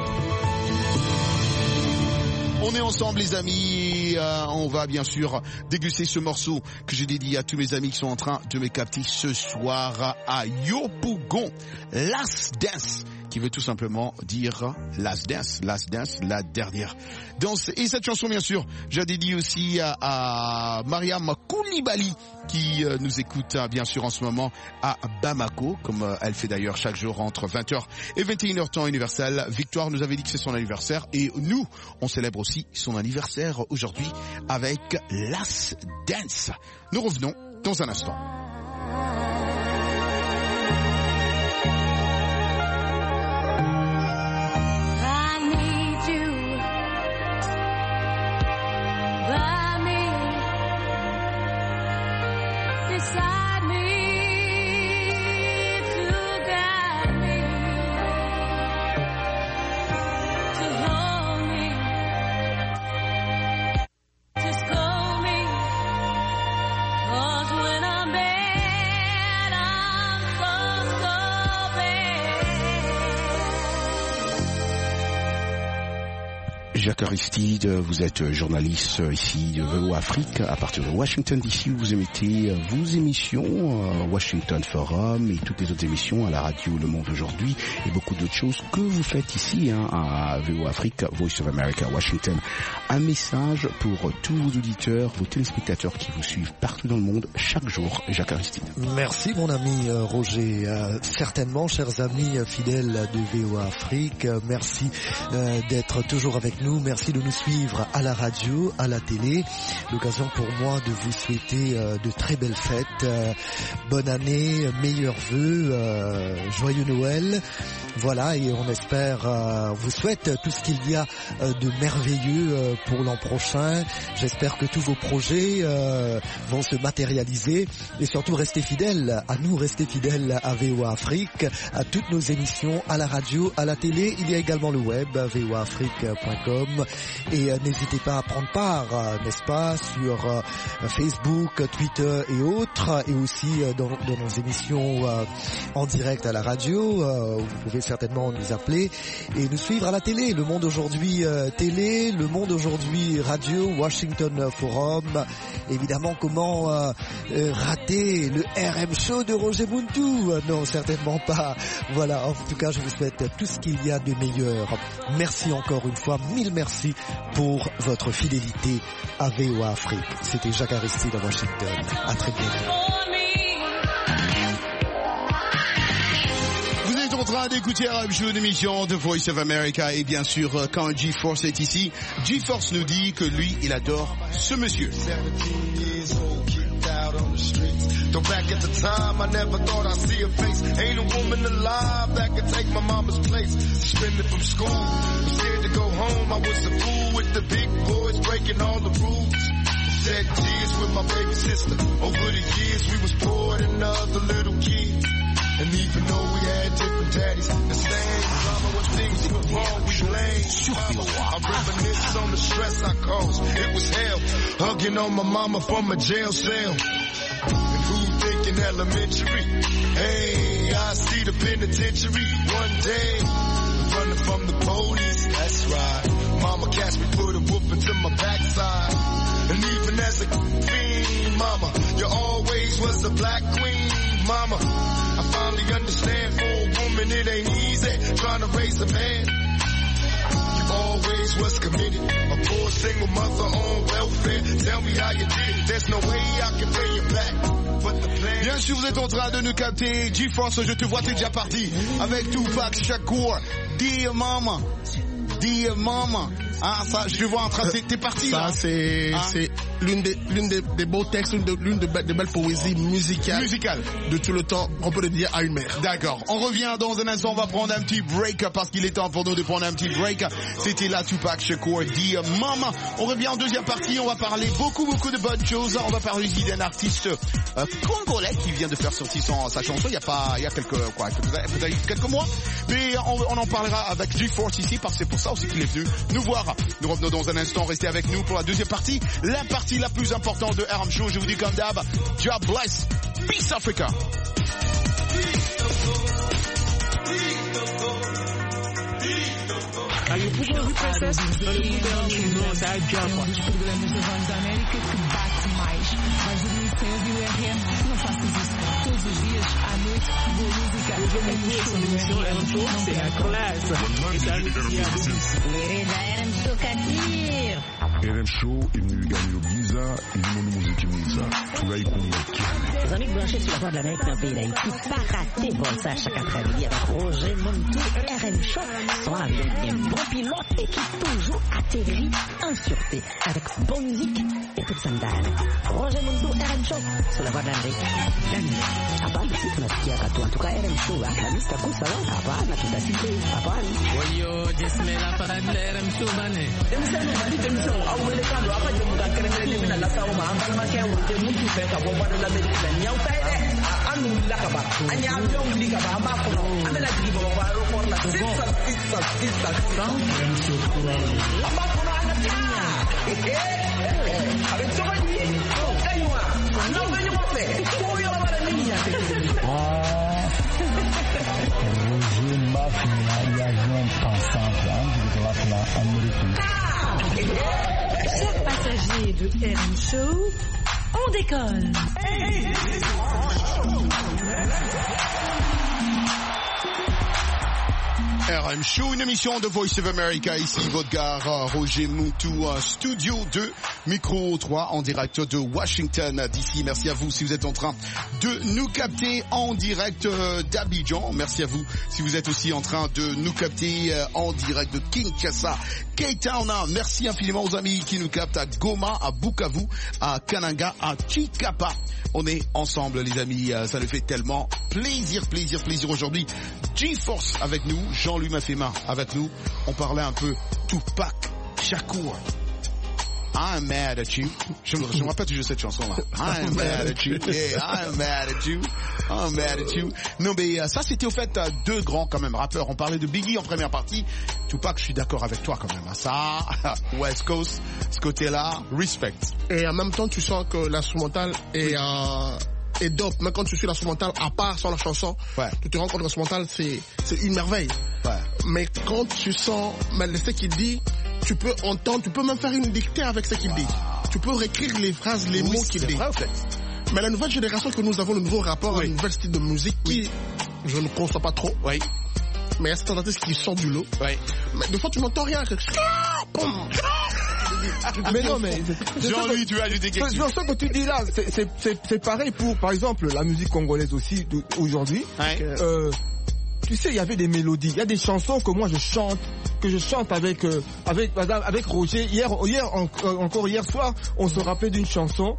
G: On est ensemble les amis, on va bien sûr déguster ce morceau que j'ai dédié à tous mes amis qui sont en train de me capter ce soir à Yopougon, Last Dance, qui veut tout simplement dire Last Dance, la dernière danse. Et cette chanson bien sûr, j'ai dédié aussi à Mariam Koulibaly qui nous écoute bien sûr en ce moment à Bamako, comme elle fait d'ailleurs chaque jour entre 20h et 21h temps universel. Victoire nous avait dit que c'est son anniversaire et nous, on célèbre aussi son anniversaire aujourd'hui avec Last Dance. Nous revenons dans un instant.
M: Jacques Aristide, vous êtes journaliste ici de VO Afrique à partir de Washington DC. Vous émettez vos émissions Washington Forum et toutes les autres émissions à la radio Le Monde Aujourd'hui et beaucoup d'autres choses que vous faites ici à VO Afrique, Voice of America, Washington. Un message pour tous vos auditeurs, vos téléspectateurs qui vous suivent partout dans le monde chaque jour. Jacques Aristide.
P: Merci mon ami Roger. Certainement, chers amis fidèles de VO Afrique, merci d'être toujours avec nous. Merci de nous suivre à la radio, à la télé. L'occasion pour moi de vous souhaiter de très belles fêtes. Bonne année, meilleurs vœux, joyeux Noël. Voilà, et on espère, vous souhaite tout ce qu'il y a de merveilleux pour l'an prochain. J'espère que tous vos projets vont se matérialiser et surtout restez fidèles à nous, restez fidèles à VOA Afrique, à toutes nos émissions, à la radio, à la télé. Il y a également le web, voafrique.com et n'hésitez pas à prendre part, n'est-ce pas, sur Facebook, Twitter et autres, et aussi dans nos émissions en direct à la radio. Vous pouvez certainement nous appeler et nous suivre à la télé, Le Monde Aujourd'hui télé, Le Monde Aujourd'hui radio, Washington Forum. Évidemment, comment rater le RM Show de Roger Muntu? Non, certainement pas. Voilà, en tout cas, je vous souhaite tout ce qu'il y a de meilleur. Merci encore une fois, mille merci pour votre fidélité à VOA Afrique. C'était Jacques Aristide à Washington. À très bientôt.
G: En train d'écouter RM Show, une émission de Voice of America, et bien sûr quand G-Force est ici, G-Force nous dit que lui il adore ce monsieur.
Q: Though back at the time, I never thought I'd see her face. Ain't a woman alive that could take my mama's place. Suspended from school, scared to go home. I was a fool with the big boys breaking all the rules. Shed tears with my baby sister. Over the years, we was poor than other little kids. And even though we had different daddies, the same drama when things went wrong, we blamed. I reminisce on the stress I caused. It was hell, hugging on my mama from a jail cell. And who thinking elementary? Hey, I see the penitentiary one day. Running from the police, that's right. Mama catch me, put a whooping to my backside. And even as a fiend, mama, you always was a black queen, mama. I finally understand for a woman it ain't easy trying to raise a man. You always was committed, a poor single mother on welfare. Tell me how you did it, there's no way I can pay you back.
G: Bien sûr, vous êtes en train de nous capter. G-Force, je te vois, t'es déjà parti avec Tupac Shakur, Dear Mama. Dear Mama. Ah, ça, je te vois en train, t'es parti
I: ça,
G: là.
I: Ça, c'est l'une des beaux textes, l'une des belles poésies musicales de tout le temps, on peut le dire, à une mère.
G: D'accord. On revient dans un instant, on va prendre un petit break parce qu'il est temps pour nous de prendre un petit break. C'était la Tupac Shakur, Dear Mama. On revient en deuxième partie, on va parler beaucoup de bonnes choses. On va parler aussi d'un artiste congolais qui vient de faire sortir sa chanson il y a quelques mois. Mais on en parlera avec G-Force ici parce que c'est pour ça aussi qu'il est venu nous voir. Nous revenons dans un instant, restez avec nous pour la deuxième partie, la partie la plus importante de RM Show. Je vous dis comme d'hab, God bless, Peace Africa.
F: Aí o povo do processo, nossa, a japa. Dos programas da Voz da América que bate mais. Vais dormir cedo e o RM, não faças isso. Todos os dias, à noite, boa música. Hoje eu me conheço, no show, é um show, c'est la classe.
C: RM Show Katir.
D: RM Show est venu gagner le Giza et le monde musique Miza. Furahi kumwaki.
E: Les amis branchés sur la Voix de l'Amérique dans le pays d'Haïti, pas rater bon ça chaque après-midi avec Roger Montou, RM Show, sont avec un bon pilote et qui toujours atterrit en sûreté avec bonne musique et toute sandale. Roger Montou, RM Show, sur la Voix de l'Amérique. Hapana sisi tunasikia katu, en tout cas RM Show, Aklamista Kusa, hapana tutasikia, hapana.
F: Wayo, jismela parad la RM Show bane.
E: Uwelekano hapa jemuka keremele mina la sawa ambala makia wote mtu feka bomba de la medicine nyau taide anu lakaba anya avion likaba amako amela jibo ba aeroport la sisa amako na anatia avec toi kaiwa non venyo mofe koyo bara nini ya
R: Roger Mafia avion passant de la plan américain.
K: Chers passagers de RM Show, on décolle.
G: RM Show, une émission de Voice of America. Ici votre gars Roger Montou, studio 2, micro 3 en direct de Washington DC. Merci à vous si vous êtes en train de nous capter en direct d'Abidjan. Merci à vous si vous êtes aussi en train de nous capter en direct de Kinshasa, Cape Town. Merci infiniment aux amis qui nous captent à Goma, à Bukavu, à Kananga, à Chikapa. On est ensemble les amis, ça nous fait tellement plaisir aujourd'hui. G-Force avec nous, Jean-Louis Mafema avec nous. On parlait un peu Tupac Shakur. I'm mad at you. Je me rappelle toujours cette chanson-là. I'm mad at you. Yeah, I'm mad at you. I'm mad at you. Non, mais ça, c'était au fait deux grands quand même rappeurs. On parlait de Biggie en première partie. Tupac, je suis d'accord avec toi quand même. Ça, West Coast, ce côté-là, respect.
I: Et en même temps, tu sens que l'instrumental est dope. Même quand tu suis l'instrumental, à part sans la chanson, tu te rends compte que l'instrumental, c'est une merveille. Ouais. Mais quand tu sens ce qu'il dit, tu peux entendre, tu peux même faire une dictée avec ce qu'il dit. Tu peux réécrire les phrases, les mots qu'il dit. Vrai, en fait. Mais la nouvelle génération que nous avons, le nouveau rapport, un nouvel style de musique qui, je ne conçois pas trop. Oui. Mais il y a certains artistes qui sortent du lot. Oui. Mais des fois, tu n'entends rien.
J: Mais non, mais
G: Jean-Louis, tu as ajouté quelque chose.
J: Ce que tu dis là, c'est pareil pour, par exemple, la musique congolaise aussi aujourd'hui. Tu sais, il y avait des mélodies, il y a des chansons que moi je chante avec Roger. Encore hier soir, on se rappelait d'une chanson.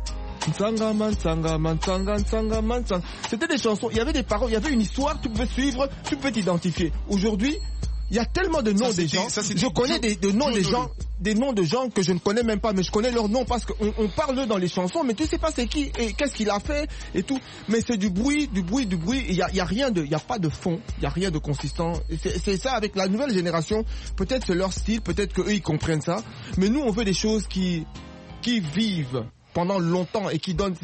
J: C'était des chansons, il y avait des paroles, il y avait une histoire, tu pouvais suivre, tu peux t'identifier. Aujourd'hui, il y a tellement de noms des gens. Je connais des noms des gens, des noms de gens que je ne connais même pas, mais je connais leurs noms parce qu'on parle dans les chansons, mais tu sais pas c'est qui et qu'est-ce qu'il a fait et tout. Mais c'est du bruit. Il y a rien il y a pas de fond, il y a rien de consistant. C'est ça avec la nouvelle génération. Peut-être c'est leur style, peut-être que eux ils comprennent ça, mais nous on veut des choses qui vivent pendant longtemps et qui donnent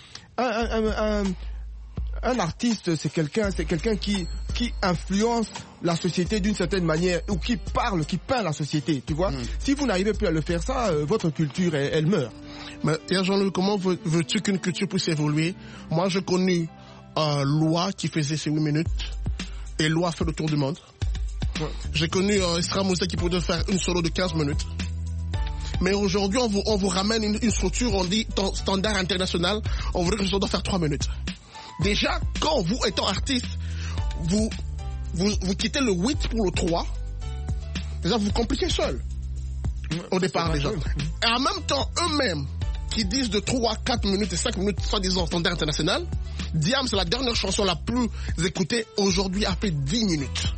J: un artiste, c'est quelqu'un qui influence la société d'une certaine manière ou qui peint la société, tu vois. Si vous n'arrivez plus à le faire ça, votre culture elle meurt.
I: Mais Jean-Louis, comment veux-tu qu'une culture puisse évoluer? Moi, j'ai connu Loi qui faisait ses 8 minutes et Loi fait le tour du monde. Ouais. J'ai connu Isra Moussa qui pouvait faire une solo de 15 minutes. Mais aujourd'hui, on vous ramène une structure, on dit standard international, on voudrait que ça doit faire 3 minutes. Déjà, quand vous, étant artiste, vous quittez le 8 pour le 3, Déjà, vous compliquez seul. Au départ, déjà. Et en même temps, eux-mêmes, qui disent de 3, 4 minutes et 5 minutes, soi-disant standard international, Diam, c'est la dernière chanson la plus écoutée aujourd'hui, a fait 10 minutes.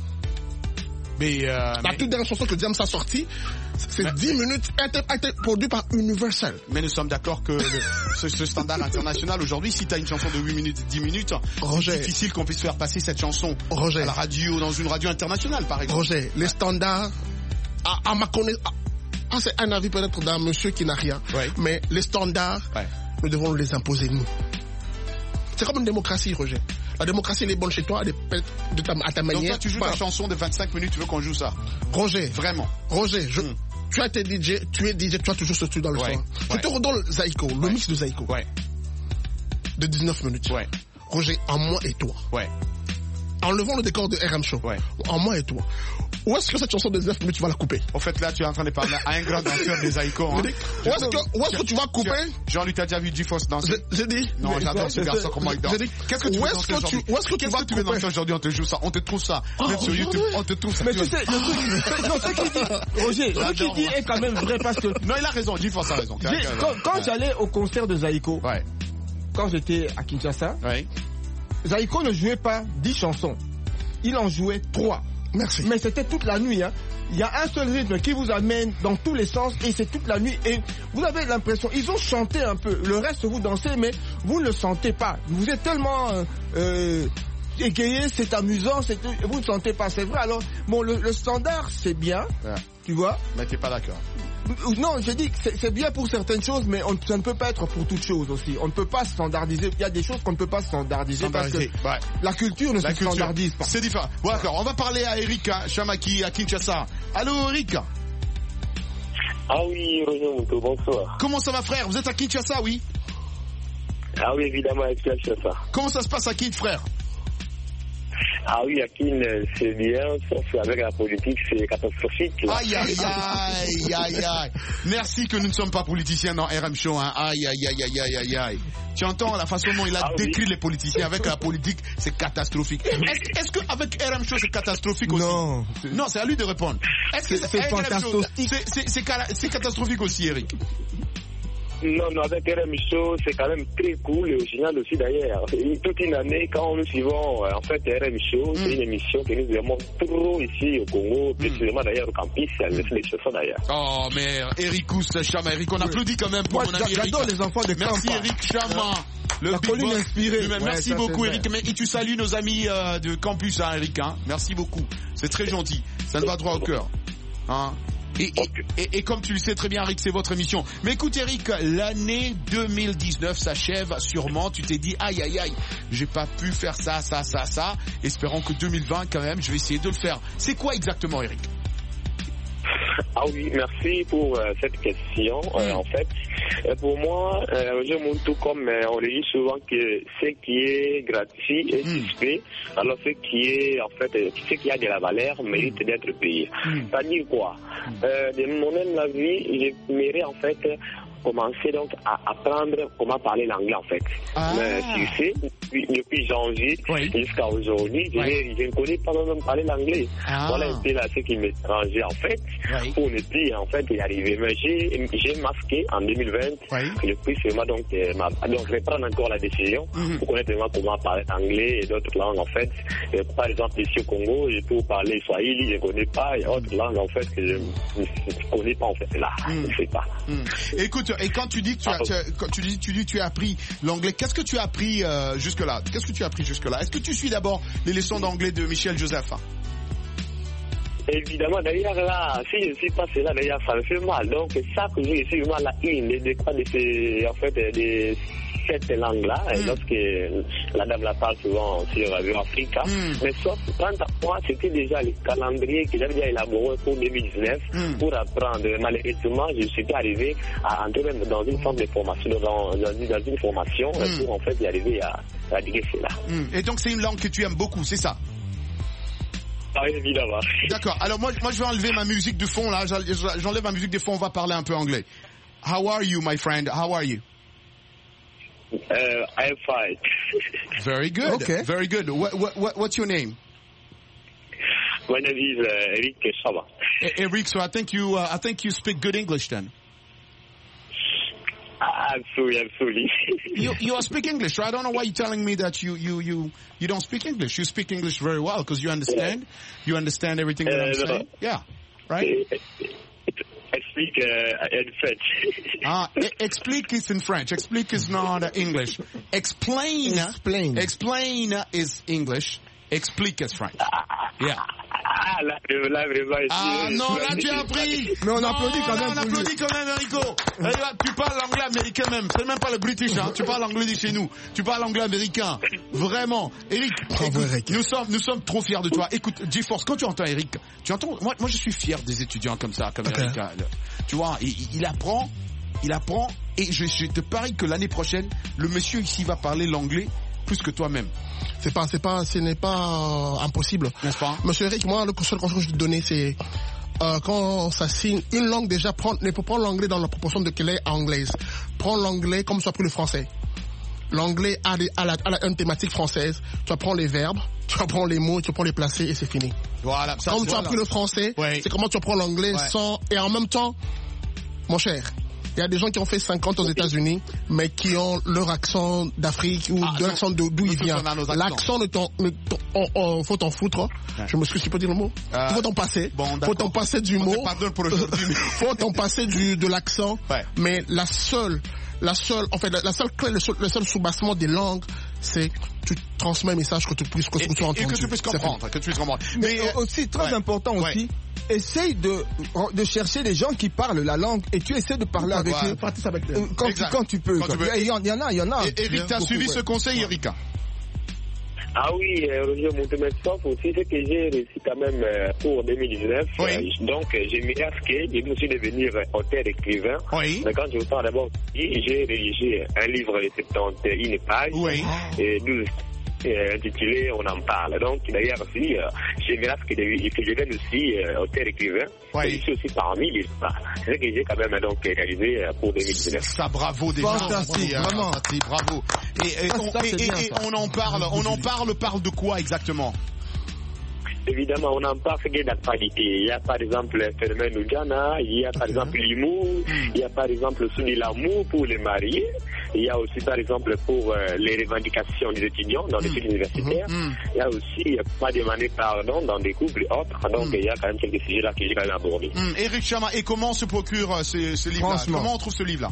I: La toute dernière chanson que Diam a sortie, c'est 10 minutes, a été produite par Universal.
G: Mais nous sommes d'accord que ce standard international, aujourd'hui, si tu as une chanson de 8 minutes, 10 minutes, c'est difficile qu'on puisse faire passer cette chanson à la radio, dans une radio internationale, par exemple.
I: Roger, les standards, à ma connaissance, c'est un avis peut-être d'un monsieur qui n'a rien, mais les standards, nous devons les imposer, nous. C'est comme une démocratie, Roger. La démocratie, elle est bonne chez toi, elle est à ta manière.
G: Donc toi, tu joues ta chanson de 25 minutes, tu veux qu'on joue ça?
I: Roger.
G: Vraiment.
I: Roger, tu as été DJ, tu es DJ, tu as toujours ce truc dans le son. Je te redonne Zaïko, le mix de Zaïko. De 19 minutes. Roger, en moi et toi. Enlevons le décor de RM Show. En moi et toi. Où est-ce que cette chanson de 19 minutes, tu vas la couper?
G: En fait, là, tu es en train de parler à un grand danseur des Zaïko. Hein.
I: Où est-ce que tu vas couper?
G: Jean-Luc, t'as déjà vu G-Force danser?
I: J'ai dit.
G: Non, j'adore ce garçon, comment il danse. Qu'est-ce que tu veux danser aujourd'hui?
I: Où est-ce que tu vas couper
G: danser aujourd'hui? On te joue ça. On te trouve ça. Même sur YouTube, on te trouve ça.
J: Mais tu sais, ce qu'il dit, Roger, ce qu'il dit est quand même vrai parce que.
G: Non, il a raison. G-Force a raison.
J: Quand j'allais au concert de Zaïko, quand j'étais à Kinshasa, Zaïko ne jouait pas 10 chansons. Il en jouait 3.
I: Merci.
J: Mais c'était toute la nuit. Hein. Il y a un seul rythme qui vous amène dans tous les sens et c'est toute la nuit. Et vous avez l'impression, ils ont chanté un peu. Le reste, vous dansez, mais vous ne le sentez pas. Vous êtes tellement égayé, c'est amusant, vous ne sentez pas. C'est vrai. Alors, bon, le standard, c'est bien, tu vois.
G: Mais tu n'es pas d'accord.
J: Non, je dis que c'est bien pour certaines choses, mais ça ne peut pas être pour toutes choses aussi. On ne peut pas standardiser. Il y a des choses qu'on ne peut pas standardiser parce que la culture ne se standardise pas.
G: C'est différent. Bon, d'accord. On va parler à Eric Chamaki à Kinshasa. Allô, Eric?
S: Ah oui, Roger, bonsoir.
G: Comment ça va, frère? Vous êtes à Kinshasa, oui?
S: Ah oui, évidemment, à Kinshasa.
G: Comment ça se passe à Kin, frère?
S: Ah oui, à Kin, c'est bien, sauf avec la politique, c'est catastrophique. Là.
G: Aïe, aïe, aïe, aïe, aïe. Merci que nous ne sommes pas politiciens dans RM Show. Hein. Aïe, aïe, aïe, aïe, aïe, aïe, aïe. Tu entends la façon dont il a décrit les politiciens avec la politique, c'est catastrophique. Est-ce qu'avec RM Show, c'est catastrophique aussi? Non, c'est à lui de répondre. Est-ce que c'est catastrophique? C'est catastrophique aussi, Eric?
S: Non, avec RM Show, c'est quand même très cool et original aussi d'ailleurs. Toute une année, quand nous suivons en fait RM Show, c'est une émission que nous aimons trop ici au Congo, précisément d'ailleurs au campus, les chansons d'ailleurs.
G: Oh, mais Eric Chama, Eric, on applaudit quand même pour mon ami Eric.
J: J'adore les enfants de
G: Merci Eric Chama.
J: La colline inspirée.
G: Merci beaucoup Eric, et tu salues nos amis de campus, hein, Eric. Hein. Merci beaucoup, c'est très gentil, ça nous va droit au cœur. Hein. Et comme tu le sais très bien, Eric, c'est votre émission. Mais écoute, Eric, l'année 2019 s'achève sûrement. Tu t'es dit, aïe, aïe, aïe, j'ai pas pu faire ça. Espérons que 2020, quand même, je vais essayer de le faire. C'est quoi exactement, Eric?
S: Ah oui, merci pour cette question. En fait, pour moi, je montre tout comme on le dit souvent que ce qui est gratuit est suspect, alors ce qui est en fait, ce qui a de la valeur mérite d'être payé. C'est-à-dire quoi? De mon avis, j'aimerais en fait commencer donc à apprendre comment parler l'anglais en fait. Tu sais, depuis janvier jusqu'à aujourd'hui, je ne connais pas même parler l'anglais. Voilà un peu là ce qui m'étrangeait en fait, pour ne plus en fait y arriver. Mais j'ai masqué en 2020 que je puisse vraiment donc je vais prendre encore la décision pour connaître vraiment comment parler anglais et d'autres langues en fait. Par exemple ici au Congo, je peux parler Swahili, je ne connais pas, et d'autres langues en fait que je ne connais pas en fait là, je ne sais pas.
G: Écoute, et quand tu dis que tu as appris l'anglais, qu'est-ce que tu as appris jusque-là? Est-ce que tu suis d'abord les leçons d'anglais de Michel Joseph?
S: Évidemment, d'ailleurs là, si je ne suis pas cela, d'ailleurs ça me fait mal. Donc chaque jour, je suis vraiment la une de cette langue-là, lorsque la dame la parle souvent sur Radio Africa, mais sauf quant à moi, c'était déjà le calendrier que j'avais déjà élaboré pour 2019 pour apprendre. Malheureusement, je suis pas arrivé à entrer même dans une forme de formation, dans une formation pour en fait y arriver à pratiquer cela.
G: Et donc c'est une langue que tu aimes beaucoup, c'est ça?
S: Ah, évidemment.
G: D'accord, alors moi je vais enlever ma musique de fond là, j'enlève ma musique de fond, on va parler un peu anglais. How are you, my friend? How are you?
S: I'm fine.
G: Very good. Okay. Very good. What's your name?
S: My name is Eric Chama.
G: Eric, so I think you speak good English then.
S: Absolutely.
G: You speak English, right? I don't know why you're telling me that you don't speak English. You speak English very well because you understand. You understand everything that I'm saying. Yeah, right.
S: I speak in French.
G: Explique is in French. Explique is not English. Explain is English. Explique is French. Yeah. Non, là tu as appris.
J: Mais on applaudit quand même.
G: On applaudit quand même, Enrico. Tu parles l'anglais américain même. C'est même pas le British, hein. Tu parles l'anglais de chez nous. Tu parles l'anglais américain. Vraiment. Eric, écoute, nous sommes trop fiers de toi. Écoute, GeForce, quand tu entends Eric, tu entends, moi je suis fier des étudiants comme ça, comme Eric. Tu vois, il apprend, et je te parie que l'année prochaine, le monsieur ici va parler l'anglais plus que toi-même.
I: Ce n'est pas impossible.
G: N'est-ce pas?
I: Monsieur Eric, moi, le seul conseil que je vais te donner, c'est quand ça signe une langue déjà, ne faut prendre l'anglais dans la proportion de qu'elle est anglaise. Prends l'anglais comme tu as pris le français. L'anglais a une thématique française. Tu apprends les verbes, tu apprends les mots, tu apprends les placer et c'est fini.
G: Voilà.
I: Comme tu as pris le français, c'est comment tu apprends l'anglais sans... Et en même temps, mon cher, il y a des gens qui ont fait 50 aux États-Unis, mais qui ont leur accent d'Afrique ou de l'accent d'où il vient. L'accent faut t'en foutre. Je m'excuse, tu peux dire le mot? Faut t'en passer. Faut t'en passer du mot. Faut t'en passer de l'accent. Mais la seule clé, le seul soubassement des langues, c'est tu transmets un message que tu puisses entendu.
G: Et que tu puisses comprendre.
J: Mais aussi, très important aussi, essaye de chercher des gens qui parlent la langue et tu essaies de parler avec eux quand tu peux. Il y en a.
G: Eric, t'as suivi ce conseil, Erika?
S: Ah oui, Roger Montemetsov aussi, c'est que j'ai réussi quand même pour 2019. Donc, j'ai mis à ce que j'ai décidé de devenir auteur-écrivain. Mais quand je vous parle d'abord, j'ai rédigé un livre de 71 pages et 12 intitulé On en parle. Donc d'ailleurs aussi, j'aimerais que je devienne aussi auteur-écrivain. Je suis aussi parmi les pas. C'est ce que j'ai quand même donc réalisé pour 2019.
G: Ça, bravo déjà.
J: Fantastique, vraiment.
G: Bravo. Et on en parle de quoi exactement?
S: Évidemment, on en parle d'actualité. Il y a par exemple le phénomène Oujana, il y a par exemple l'humour, il y a par exemple aussi l'amour pour les mariés, il y a aussi par exemple pour les revendications des étudiants dans les études universitaires, il y a aussi pas demander pardon dans des couples et autres, donc il y a quand même quelques sujets là que j'ai quand même abordés.
G: Eric Chama, et comment se procure ce livre-là? Comment on trouve ce livre-là?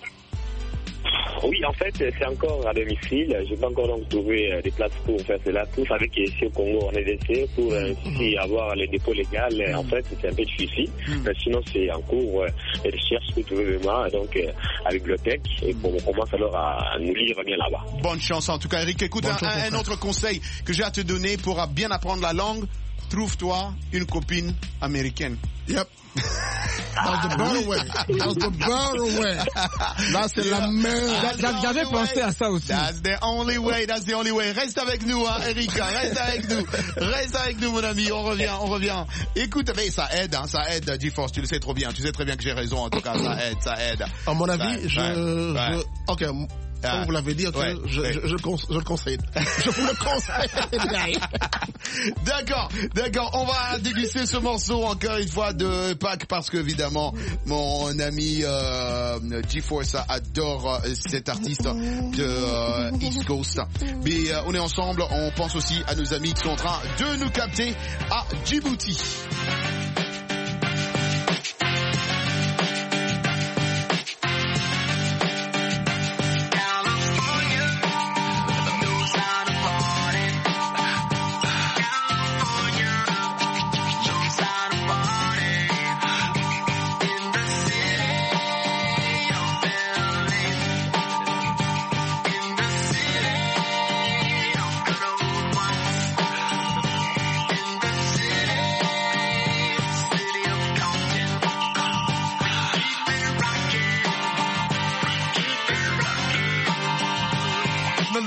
S: Oui, en fait, c'est encore à domicile. Je n'ai pas encore donc trouvé des places pour faire cela. Tout avec ici au Congo, en RDC, pour ainsi avoir les dépôts légaux. En fait, c'est un peu difficile. Mais sinon, c'est en cours de recherche pour trouver vraiment donc à la bibliothèque. Et on commence alors à nous lire bien là-bas.
G: Bonne chance en tout cas, Eric. Écoute, un autre conseil que j'ai à te donner pour bien apprendre la langue. Trouve-toi une copine américaine.
I: Yep. That's the better way. That's the better way. Là, c'est la meilleure.
J: J'avais pensé à ça aussi.
G: That's the only way. Reste avec nous, hein, Erika. Reste avec nous, mon ami. On revient. Écoute, mais ça aide, GeForce. Tu le sais trop bien. Tu sais très bien que j'ai raison, en tout cas. Ça aide.
I: À mon avis, ok. Comme vous l'avez dit, je le conseille. Je vous le conseille.
G: D'accord. On va déguster ce morceau encore une fois de Pâques parce que évidemment mon ami GeForce adore cet artiste de East Coast. Mais on est ensemble. On pense aussi à nos amis qui sont en train de nous capter à Djibouti.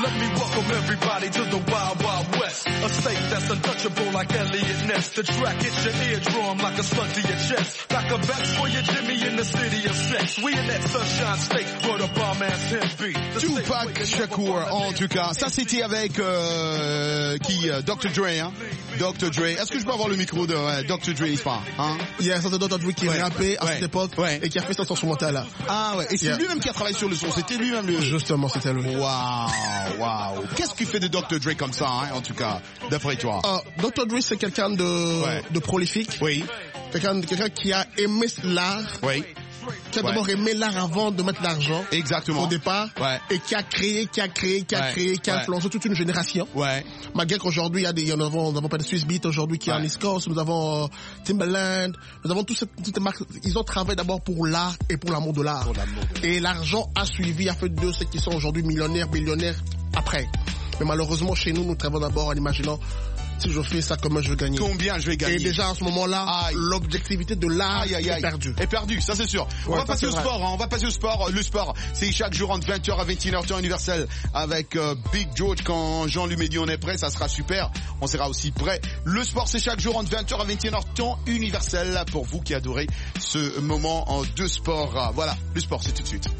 Q: let me welcome everybody to the Wild Wild West. A state that's untouchable like Elliot Ness. The track hits your eardrum like a slug to your chest. Like a vest for your Jimmy in the city of sex. We in that sunshine state where the bomb ass him be.
G: Tupac Shakur, en tout cas. Ça, c'était avec Dr. Dre, hein? Dr. Dre. Est-ce que je peux avoir le micro de Dr. Dre, n'est-ce pas? Hein?
I: Yeah, ça c'est Dr. Dre qui est rappé à cette époque et qui a fait cette instrumentale-là.
G: Ah ouais, et c'est lui-même qui a travaillé sur le son. C'était lui-même le...
I: Justement, c'était lui.
G: Waouh. Qu'est-ce qui fait de Dr. Dre comme ça, hein, en tout cas, d'après toi?
I: Dr. Dre, c'est quelqu'un de prolifique.
G: Oui.
I: Quelqu'un qui a aimé l'art.
G: Oui.
I: Qui a d'abord aimé l'art avant de mettre l'argent.
G: Exactement.
I: Au départ.
G: Ouais.
I: Et qui a influencé toute une génération.
G: Ouais.
I: Malgré qu'aujourd'hui, nous avons pas de Swiss Beat aujourd'hui qui est en East Coast. Nous avons Timbaland. Nous avons toutes ces marques. Ils ont travaillé d'abord pour l'art et pour l'amour de l'art. Et l'argent a suivi, a fait d'eux ceux qui sont aujourd'hui millionnaires, billionnaires après. Mais malheureusement, chez nous, nous travaillons d'abord en imaginant si je fais ça, comment je vais gagner.
G: Combien je vais gagner.
I: Et déjà, à ce moment-là, l'objectivité de l'art est perdue.
G: Est perdue, ça c'est sûr. On va passer au sport, hein. On va passer au sport. Le sport, c'est chaque jour entre 20h à 21h, temps universel, avec Big George. Quand Jean-Luc m'a dit on est prêt, ça sera super. On sera aussi prêt. Le sport, c'est chaque jour entre 20h à 21h, temps universel, pour vous qui adorez ce moment de sport. Voilà, le sport, c'est tout de suite.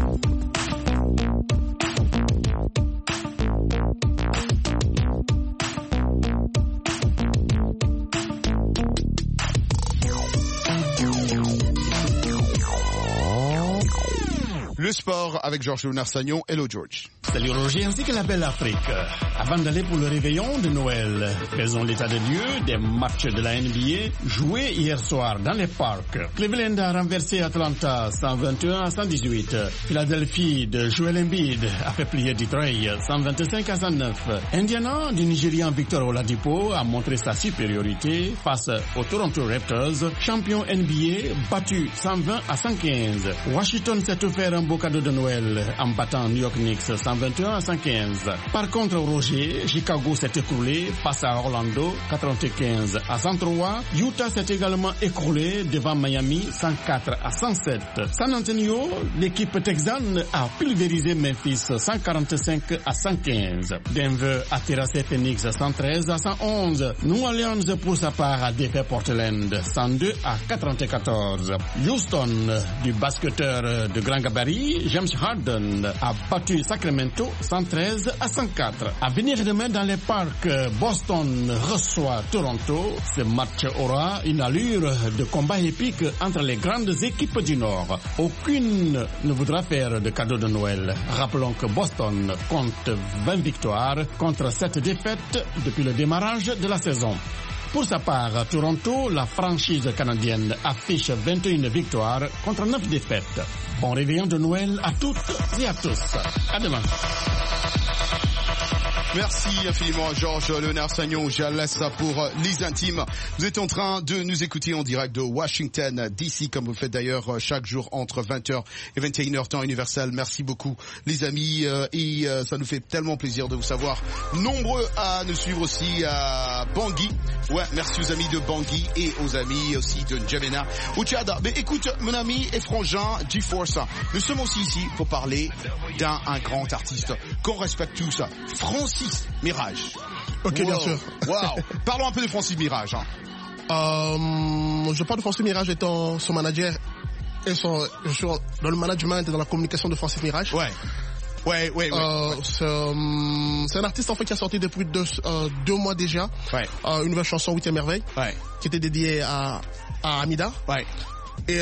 G: Le sport avec Georges Narsagnon. Hello George.
T: Salut Roger ainsi que la belle Afrique. Avant d'aller pour le réveillon de Noël, faisons l'état des lieux des matchs de la NBA joués hier soir dans les parcs. Cleveland a renversé Atlanta 121 à 118. Philadelphie de Joel Embiid a fait plier Detroit 125 à 109. Indiana du Nigérian Victor Oladipo a montré sa supériorité face aux Toronto Raptors, champion NBA battu 120 à 115. Washington s'est offert un beau cadeau de Noël en battant New York Knicks 121 à 115. Par contre, Roger, Chicago s'est écroulé face à Orlando 95 à 103. Utah s'est également écroulé devant Miami 104 à 107. San Antonio, l'équipe texane a pulvérisé Memphis 145 à 115. Denver a terrassé Phoenix 113 à 111. New Orleans pour sa part a défait Portland 102 à 94. Houston, du basketteur de grand gabarit, James Harden a battu Sacramento 113 à 104. À venir demain dans les parcs, Boston reçoit Toronto. Ce match aura une allure de combat épique entre les grandes équipes du Nord. Aucune ne voudra faire de cadeau de Noël. Rappelons que Boston compte 20 victoires contre 7 défaites depuis le démarrage de la saison. Pour sa part, Toronto, la franchise canadienne, affiche 21 victoires contre 9 défaites. Bon réveillon de Noël à toutes et à tous. À demain.
G: Merci infiniment Georges Narsagnon. Je laisse ça pour les intimes. Vous êtes en train de nous écouter en direct de Washington DC, comme vous le faites d'ailleurs chaque jour entre 20h et 21h temps universel. Merci beaucoup les amis, et ça nous fait tellement plaisir de vous savoir nombreux à nous suivre aussi à Bangui. Ouais, merci aux amis de Bangui et aux amis aussi de N'Djamena au Tchad. Mais écoute, mon ami et frangin G-Force, nous sommes aussi ici pour parler d'un grand artiste qu'on respecte tous, Francis Mirage.
I: Ok, bien sûr.
G: Wow. Parlons un peu de Francis Mirage. Hein.
I: Je parle de Francis Mirage étant son manager et je suis dans le management et dans la communication de Francis Mirage.
G: Ouais.
I: C'est un artiste en fait qui a sorti depuis 2 mois déjà une nouvelle chanson 8e merveille qui était dédiée à Amida. Et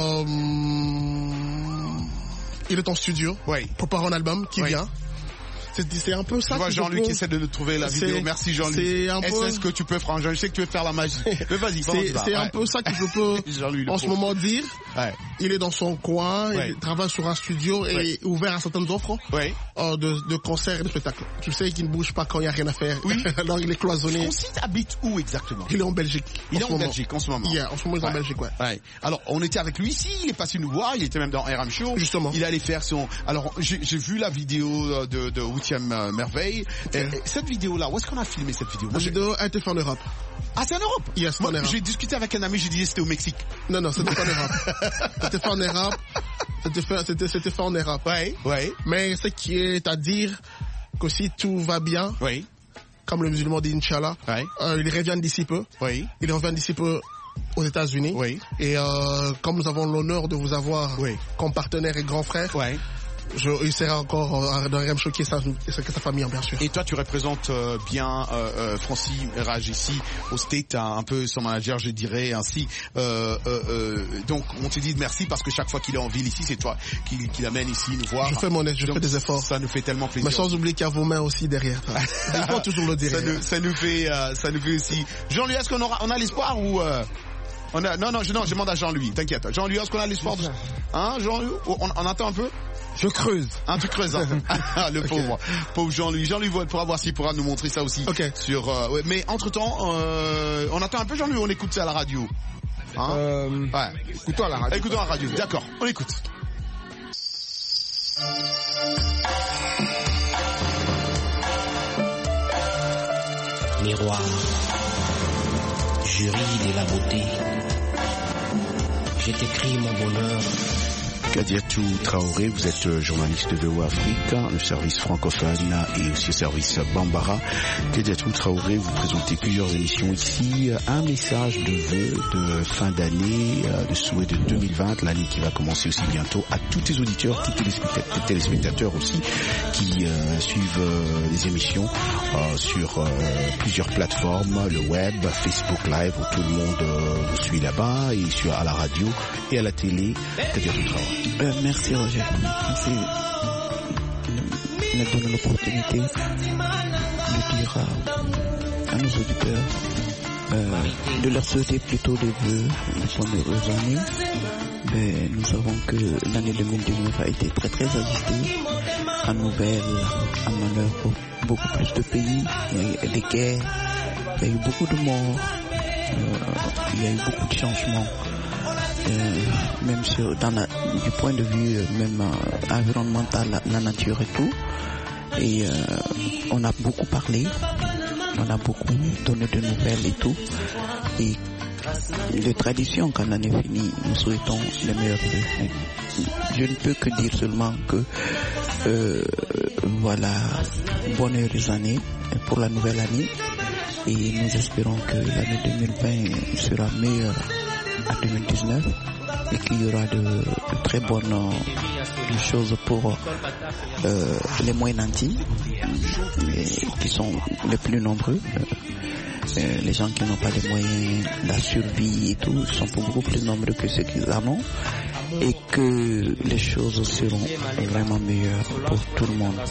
I: il est en studio pour préparer un album qui vient. C'est un peu ça.
G: Tu vois Jean-Luc qui essaie de nous trouver la vidéo. Merci Jean-Luc. Est-ce que tu peux, frangin? Je sais que tu veux faire la magie. Mais vas-y,
I: c'est un peu ça que je peux en ce moment dire. Il est dans son coin, il travaille sur un studio et ouvert à certaines offres de concerts et de spectacles. Tu sais qu'il ne bouge pas quand il n'y a rien à faire. Alors il est cloisonné.
G: Francis habite où exactement?
I: Il est en Belgique.
G: Il est en Belgique en ce moment.
I: En ce moment il est en Belgique,
G: Alors on était avec lui ici, il est passé nous voir, il était même dans RM Show.
I: Justement.
G: Il allait faire son... Alors j'ai vu la vidéo de 8e merveille. Cette vidéo-là, où est-ce qu'on a filmé cette vidéo?
I: La vidéo a été faite en Europe.
G: Ah, c'est en Europe?
I: Yes, en Europe.
G: J'ai discuté avec un ami, j'ai dit c'était au Mexique.
I: Non, c'était pas en Europe. C'était fait en Europe. C'était fait en Europe. Mais ce qui est à dire, que si tout va bien, comme le musulman dit Inch'Allah, ils reviennent d'ici peu. Ils reviennent d'ici peu aux États-Unis. Et comme nous avons l'honneur de vous avoir comme partenaire et grand frère, il sera encore dans RM Show qui est sa famille, bien sûr.
G: Et toi, tu représentes bien Francis Raj ici au State, un peu son manager, je dirais ainsi. Donc, on te dit merci parce que chaque fois qu'il est en ville ici, c'est toi qui l'amène ici nous voir.
I: Je fais des efforts.
G: Ça nous fait tellement plaisir.
I: Mais sans oublier qu'il y a vos mains aussi derrière. Il faut toujours le dire.
G: Ça nous fait aussi. Jean-Louis, est-ce qu'on a l'espoir ou Non, je demande à Jean-Louis. T'inquiète. Jean-Louis, est-ce qu'on a l'espoir Jean-Louis, on attend un peu.
J: Je creuse.
G: Tu creuses, hein. Le pauvre Jean-Louis. Jean-Louis pourra nous montrer ça aussi. Sur, mais entre-temps, on attend un peu Jean-Louis, on écoute ça à la radio.
J: Écoutons à la radio.
G: Écoutons à la radio, d'accord, on écoute.
U: Miroir, jury de la beauté, je t'écris mon bonheur.
M: Kadiatou Traoré, vous êtes journaliste de VOA Afrique, le service francophone et aussi le service Bambara. Kadiatou Traoré, vous présentez plusieurs émissions ici. Un message de vœux de fin d'année, de souhait de 2020, l'année qui va commencer aussi bientôt, à tous tes auditeurs, tous tes téléspectateurs aussi, qui suivent les émissions sur plusieurs plateformes, le web, Facebook Live, où tout le monde vous suit là-bas, et à la radio et à la télé. Kadiatou Traoré.
V: Merci Roger, merci de me donner l'opportunité de dire à nos auditeurs, de leur souhaiter plutôt des vœux de son heureuse année. Mais nous savons que l'année 2019 a été très très agitée, en nouvelles, en malheur pour beaucoup plus de pays. Il y a eu des guerres, il y a eu beaucoup de morts, il y a eu beaucoup de changements. Même du point de vue même environnemental, la nature et tout. Et on a beaucoup parlé, on a beaucoup donné de nouvelles et tout. Et de tradition, quand l'année est finie, nous souhaitons les meilleurs vœux. Je ne peux que dire seulement que voilà, bonne heureuse année pour la nouvelle année. Et nous espérons que l'année 2020 sera meilleure à 2019 et qu'il y aura de très bonnes choses pour les moins nantis qui sont les plus nombreux. Les gens qui n'ont pas les moyens de la survie et tout sont beaucoup plus nombreux que ceux qui en ont, et que les choses seront vraiment meilleures pour tout le monde.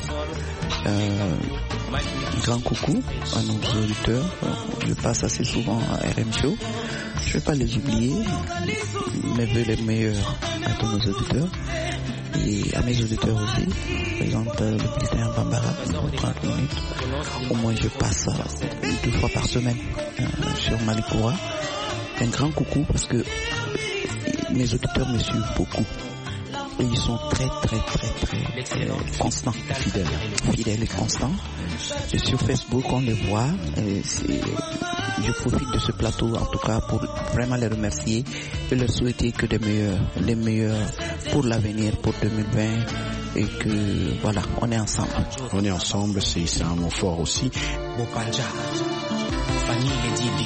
V: Grand coucou à nos auditeurs, je passe assez souvent à RM Show, je ne vais pas les oublier, mais je veux les meilleurs à tous nos auditeurs et à mes auditeurs aussi. Je présente le bulletin Bambara pour 30 minutes. Au moins je passe 2 fois par semaine sur Malikoura. Un grand coucou parce que mes auditeurs me suivent beaucoup. Et ils sont très constants, fidèles et constants. Et sur Facebook, on les voit. Et je profite de ce plateau, en tout cas, pour vraiment les remercier et leur souhaiter que les meilleurs pour l'avenir, pour 2020. Et que, voilà, on est ensemble.
M: On est ensemble, c'est un mot fort aussi.
U: Bopanja, Fanny Edidi.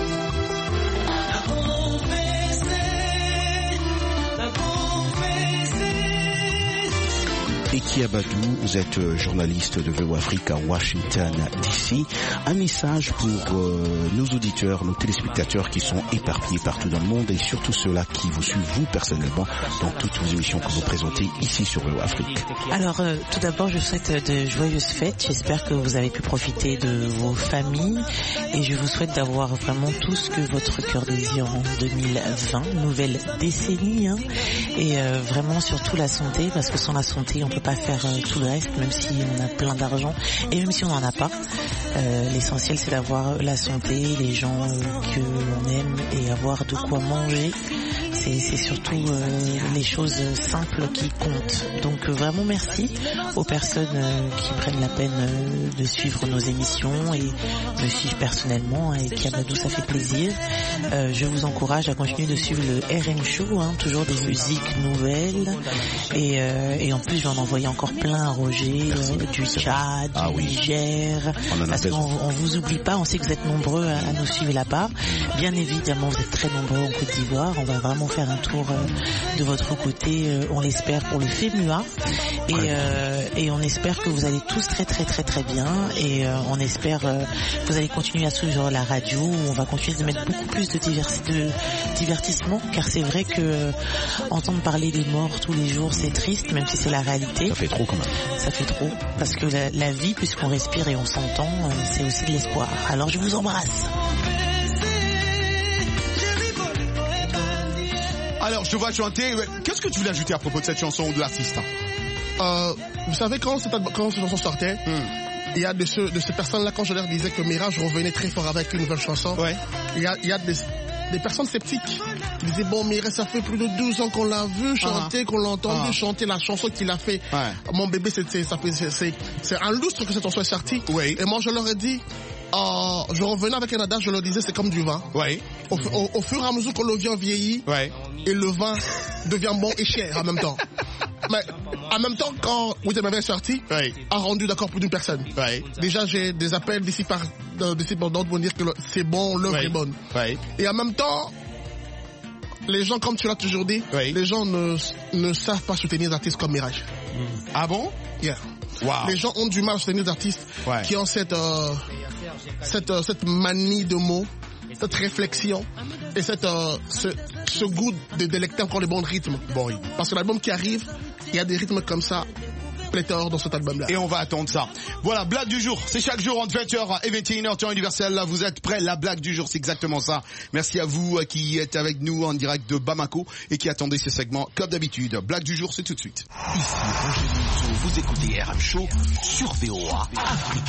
M: Eki Abadou, vous êtes journaliste de VOA Afrique à Washington DC. Un message pour nos auditeurs, nos téléspectateurs qui sont éparpillés partout dans le monde et surtout ceux-là qui vous suivent vous personnellement dans toutes vos émissions que vous présentez ici sur VOA Afrique.
W: Alors tout d'abord je vous souhaite de joyeuses fêtes. J'espère que vous avez pu profiter de vos familles et je vous souhaite d'avoir vraiment tout ce que votre cœur désire en 2020, nouvelle décennie, hein, et vraiment surtout la santé, parce que sans la santé on peut pas faire tout le reste, même si on a plein d'argent et même si on n'en a pas. L'essentiel c'est d'avoir la santé, les gens que l'on aime et avoir de quoi manger. C'est surtout les choses simples qui comptent. Donc vraiment merci aux personnes qui prennent la peine de suivre nos émissions et me suivre personnellement. Et Kiabadou, ça fait plaisir. Je vous encourage à continuer de suivre le RM Show, hein, toujours des musiques nouvelles. Et en plus j'en envoyer encore plein à Roger, du Tchad, du Niger, parce qu'on vous oublie pas, on sait que vous êtes nombreux à nous suivre là-bas. Bien évidemment, vous êtes très nombreux en Côte d'Ivoire. On va vraiment faire un tour de votre côté, on l'espère, pour le FEMUA. Et on espère que vous allez tous très très très très bien. Et on espère que vous allez continuer à suivre la radio, où on va continuer de mettre beaucoup plus de divertissement, car c'est vrai que entendre parler des morts tous les jours, c'est triste, même si c'est la réalité.
M: Ça fait trop quand même.
W: Ça fait trop, parce que la vie, puisqu'on respire et on s'entend, c'est aussi de l'espoir. Alors je vous embrasse.
G: Alors je te vois chanter, qu'est-ce que tu voulais ajouter à propos de cette chanson ou de l'artiste?
I: Vous savez, quand cette chanson sortait, il y a de ces personnes-là, quand je leur disais que Mirage revenait très fort avec une nouvelle chanson, il y a des personnes sceptiques. Ils disaient, bon, Mirage, ça fait plus de 12 ans qu'on l'a vu chanter, qu'on l'a entendu chanter la chanson qu'il a fait. Mon bébé, c'est un lustre que cette chanson est sortie. Et moi, je leur ai dit, je revenais avec un adage, je leur disais, c'est comme du vin. Au fur et à mesure que le vin vieillit, et le vin devient bon et cher en même temps. Mais en même temps, quand Witten m'avait sorti, a rendu d'accord plus d'une personne. Déjà, j'ai des appels d'ici pendant pour dire que c'est bon, l'œuvre est bonne. Et en même temps, les gens, comme tu l'as toujours dit, les gens ne savent pas soutenir des artistes comme Mirage.
G: Ah bon?
I: Wow. Les gens ont du mal à soutenir des artistes qui ont cette manie de mots, cette réflexion et ce goût de délecter encore les bons rythmes. Parce que l'album qui arrive, il y a des rythmes comme ça, pléthore dans cet album-là.
G: Et on va attendre ça. Voilà, blague du jour. C'est chaque jour entre 20h et 21h, temps universel. Là, vous êtes prêts? La blague du jour, c'est exactement ça. Merci à vous qui êtes avec nous en direct de Bamako et qui attendez ces segments comme d'habitude. Blague du jour, c'est tout de suite.
A: Ici Roger Moutou, vous écoutez RM Show sur VOA Afrique.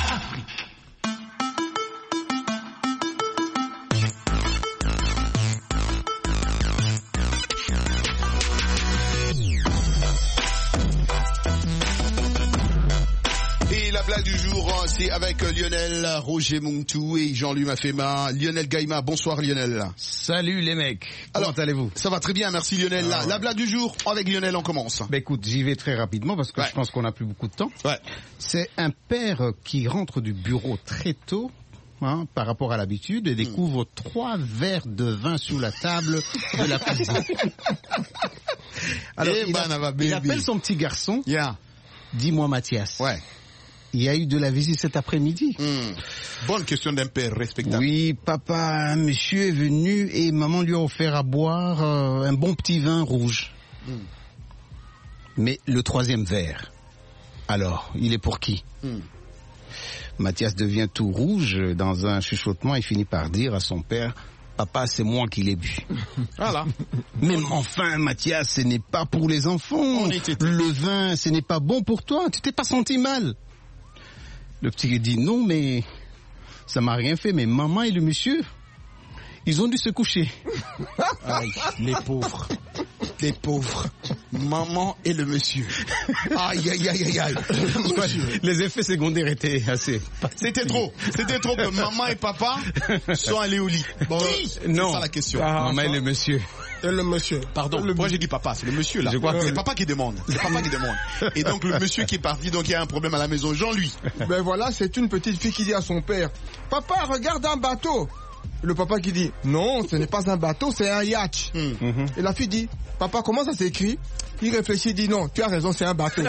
G: La blague du jour, c'est avec Lionel, Roger Moutou et Jean-Louis Mafema. Lionel Gaïma, bonsoir Lionel.
B: Salut les mecs, comment allez-vous?
G: Ça va très bien, merci Lionel. La blague du jour, avec Lionel on commence.
B: Écoute, j'y vais très rapidement parce que je pense qu'on n'a plus beaucoup de temps. C'est un père qui rentre du bureau très tôt. Par rapport à l'habitude, et découvre 3 verres de vin sous la table de la cuisine. Alors, il appelle son petit garçon. Dis-moi Mathias. Il y a eu de la visite cet après-midi.
G: Bonne question d'un père respectable.
B: Oui, papa, un monsieur est venu et maman lui a offert à boire un bon petit vin rouge. Mais le 3e verre, alors, il est pour qui? Mathias devient tout rouge dans un chuchotement et finit par dire à son père, papa, c'est moi qui l'ai bu.
G: Voilà.
B: Mais enfin, Mathias, ce n'est pas pour les enfants. Le vin, ce n'est pas bon pour toi. Tu t'es pas senti mal. Le petit dit non, mais ça m'a rien fait. Mais maman et le monsieur, ils ont dû se coucher.
G: Aïe, les pauvres. Les pauvres. Maman et le monsieur. Aïe, aïe, aïe, aïe.
B: Les effets secondaires étaient assez...
G: C'était trop que maman et papa sont allés au lit.
B: Non.
G: C'est ça la question.
B: Maman et le monsieur.
I: Et le monsieur.
G: Pardon, moi j'ai dit papa, c'est le monsieur là. C'est papa qui demande. Et donc le monsieur qui est parti, donc il y a un problème à la maison. Jean-Louis.
J: Ben voilà, c'est une petite fille qui dit à son père, papa, regarde un bateau. Le papa qui dit, non, ce n'est pas un bateau, c'est un yacht. Et la fille dit, papa, comment ça s'écrit? Il réfléchit, il dit, non, tu as raison, c'est un bateau.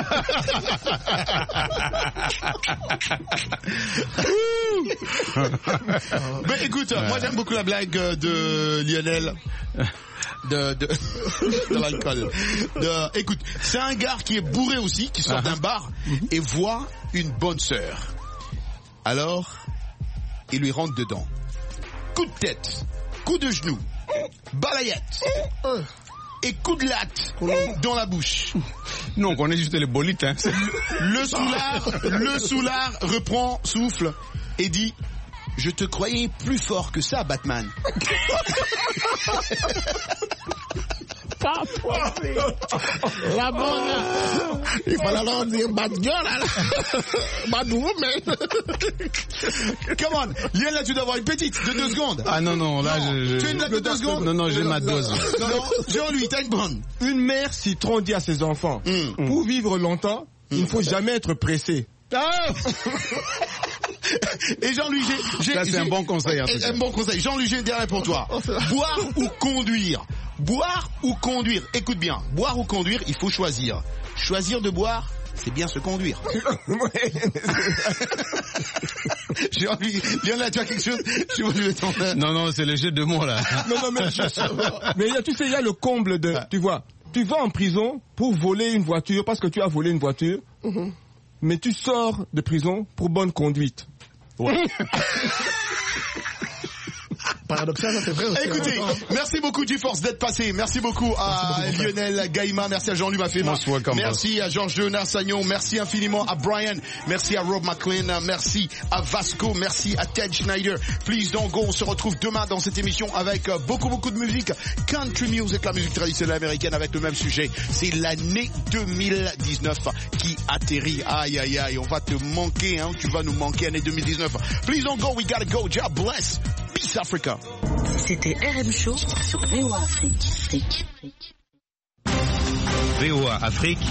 G: Mais écoute, moi j'aime beaucoup la blague de Lionel. De l'alcool. Écoute, c'est un gars qui est bourré aussi, qui sort d'un bar et voit une bonne sœur. Alors, il lui rentre dedans. Coup de tête, coup de genou, balayette et coup de latte dans la bouche.
B: Non, on connaît juste les bolites. Hein.
G: Le soulard reprend souffle et dit, je te croyais plus fort que ça, Batman.
I: La bonne. Il fallait leur dire bad girl. Bad woman.
G: Come on. Lionel, là, tu dois avoir une petite de 2 secondes.
B: Ah non, là,
G: tu as une blague de 2 secondes?
B: Non, j'ai ma dose.
G: Non, Jean-Louis, t'as une bonne.
J: Une mère citron dit à ses enfants, pour vivre longtemps, il ne faut jamais être pressé.
G: Ah et Jean-Louis,
B: ça c'est un bon conseil.
G: Un bon conseil. Jean-Louis, j'ai une dernière pour toi. Boire ou conduire? Boire ou conduire? Écoute bien. Boire ou conduire, il faut choisir. Choisir de boire, c'est bien se conduire. Jean-Louis, Lionel, tu as quelque chose?
B: Non, c'est le jeu de mots là.
J: Mais tu sais, il y a le comble de, tu vois, tu vas en prison pour voler une voiture parce que tu as volé une voiture. Mais tu sors de prison pour bonne conduite. Ouais.
I: Paradoxal, c'est vrai.
G: Écoutez, merci beaucoup G-Force d'être passé. Merci beaucoup à Lionel Gaïma. Merci à Jean-Louis Mafema. Merci à Georges Sagnon. Merci infiniment à Brian. Merci à Rob McLean. Merci à Vasco. Merci à Ted Schneider. Please don't go. On se retrouve demain dans cette émission avec beaucoup de musique. Country music, la musique traditionnelle américaine avec le même sujet. C'est l'année 2019 qui atterrit. Aïe, aïe, aïe. On va te manquer, hein. Tu vas nous manquer, année 2019. Please don't go. We gotta go. God bless. Peace Africa.
H: C'était RM Show sur VOA Afrique.
L: VOA Afrique.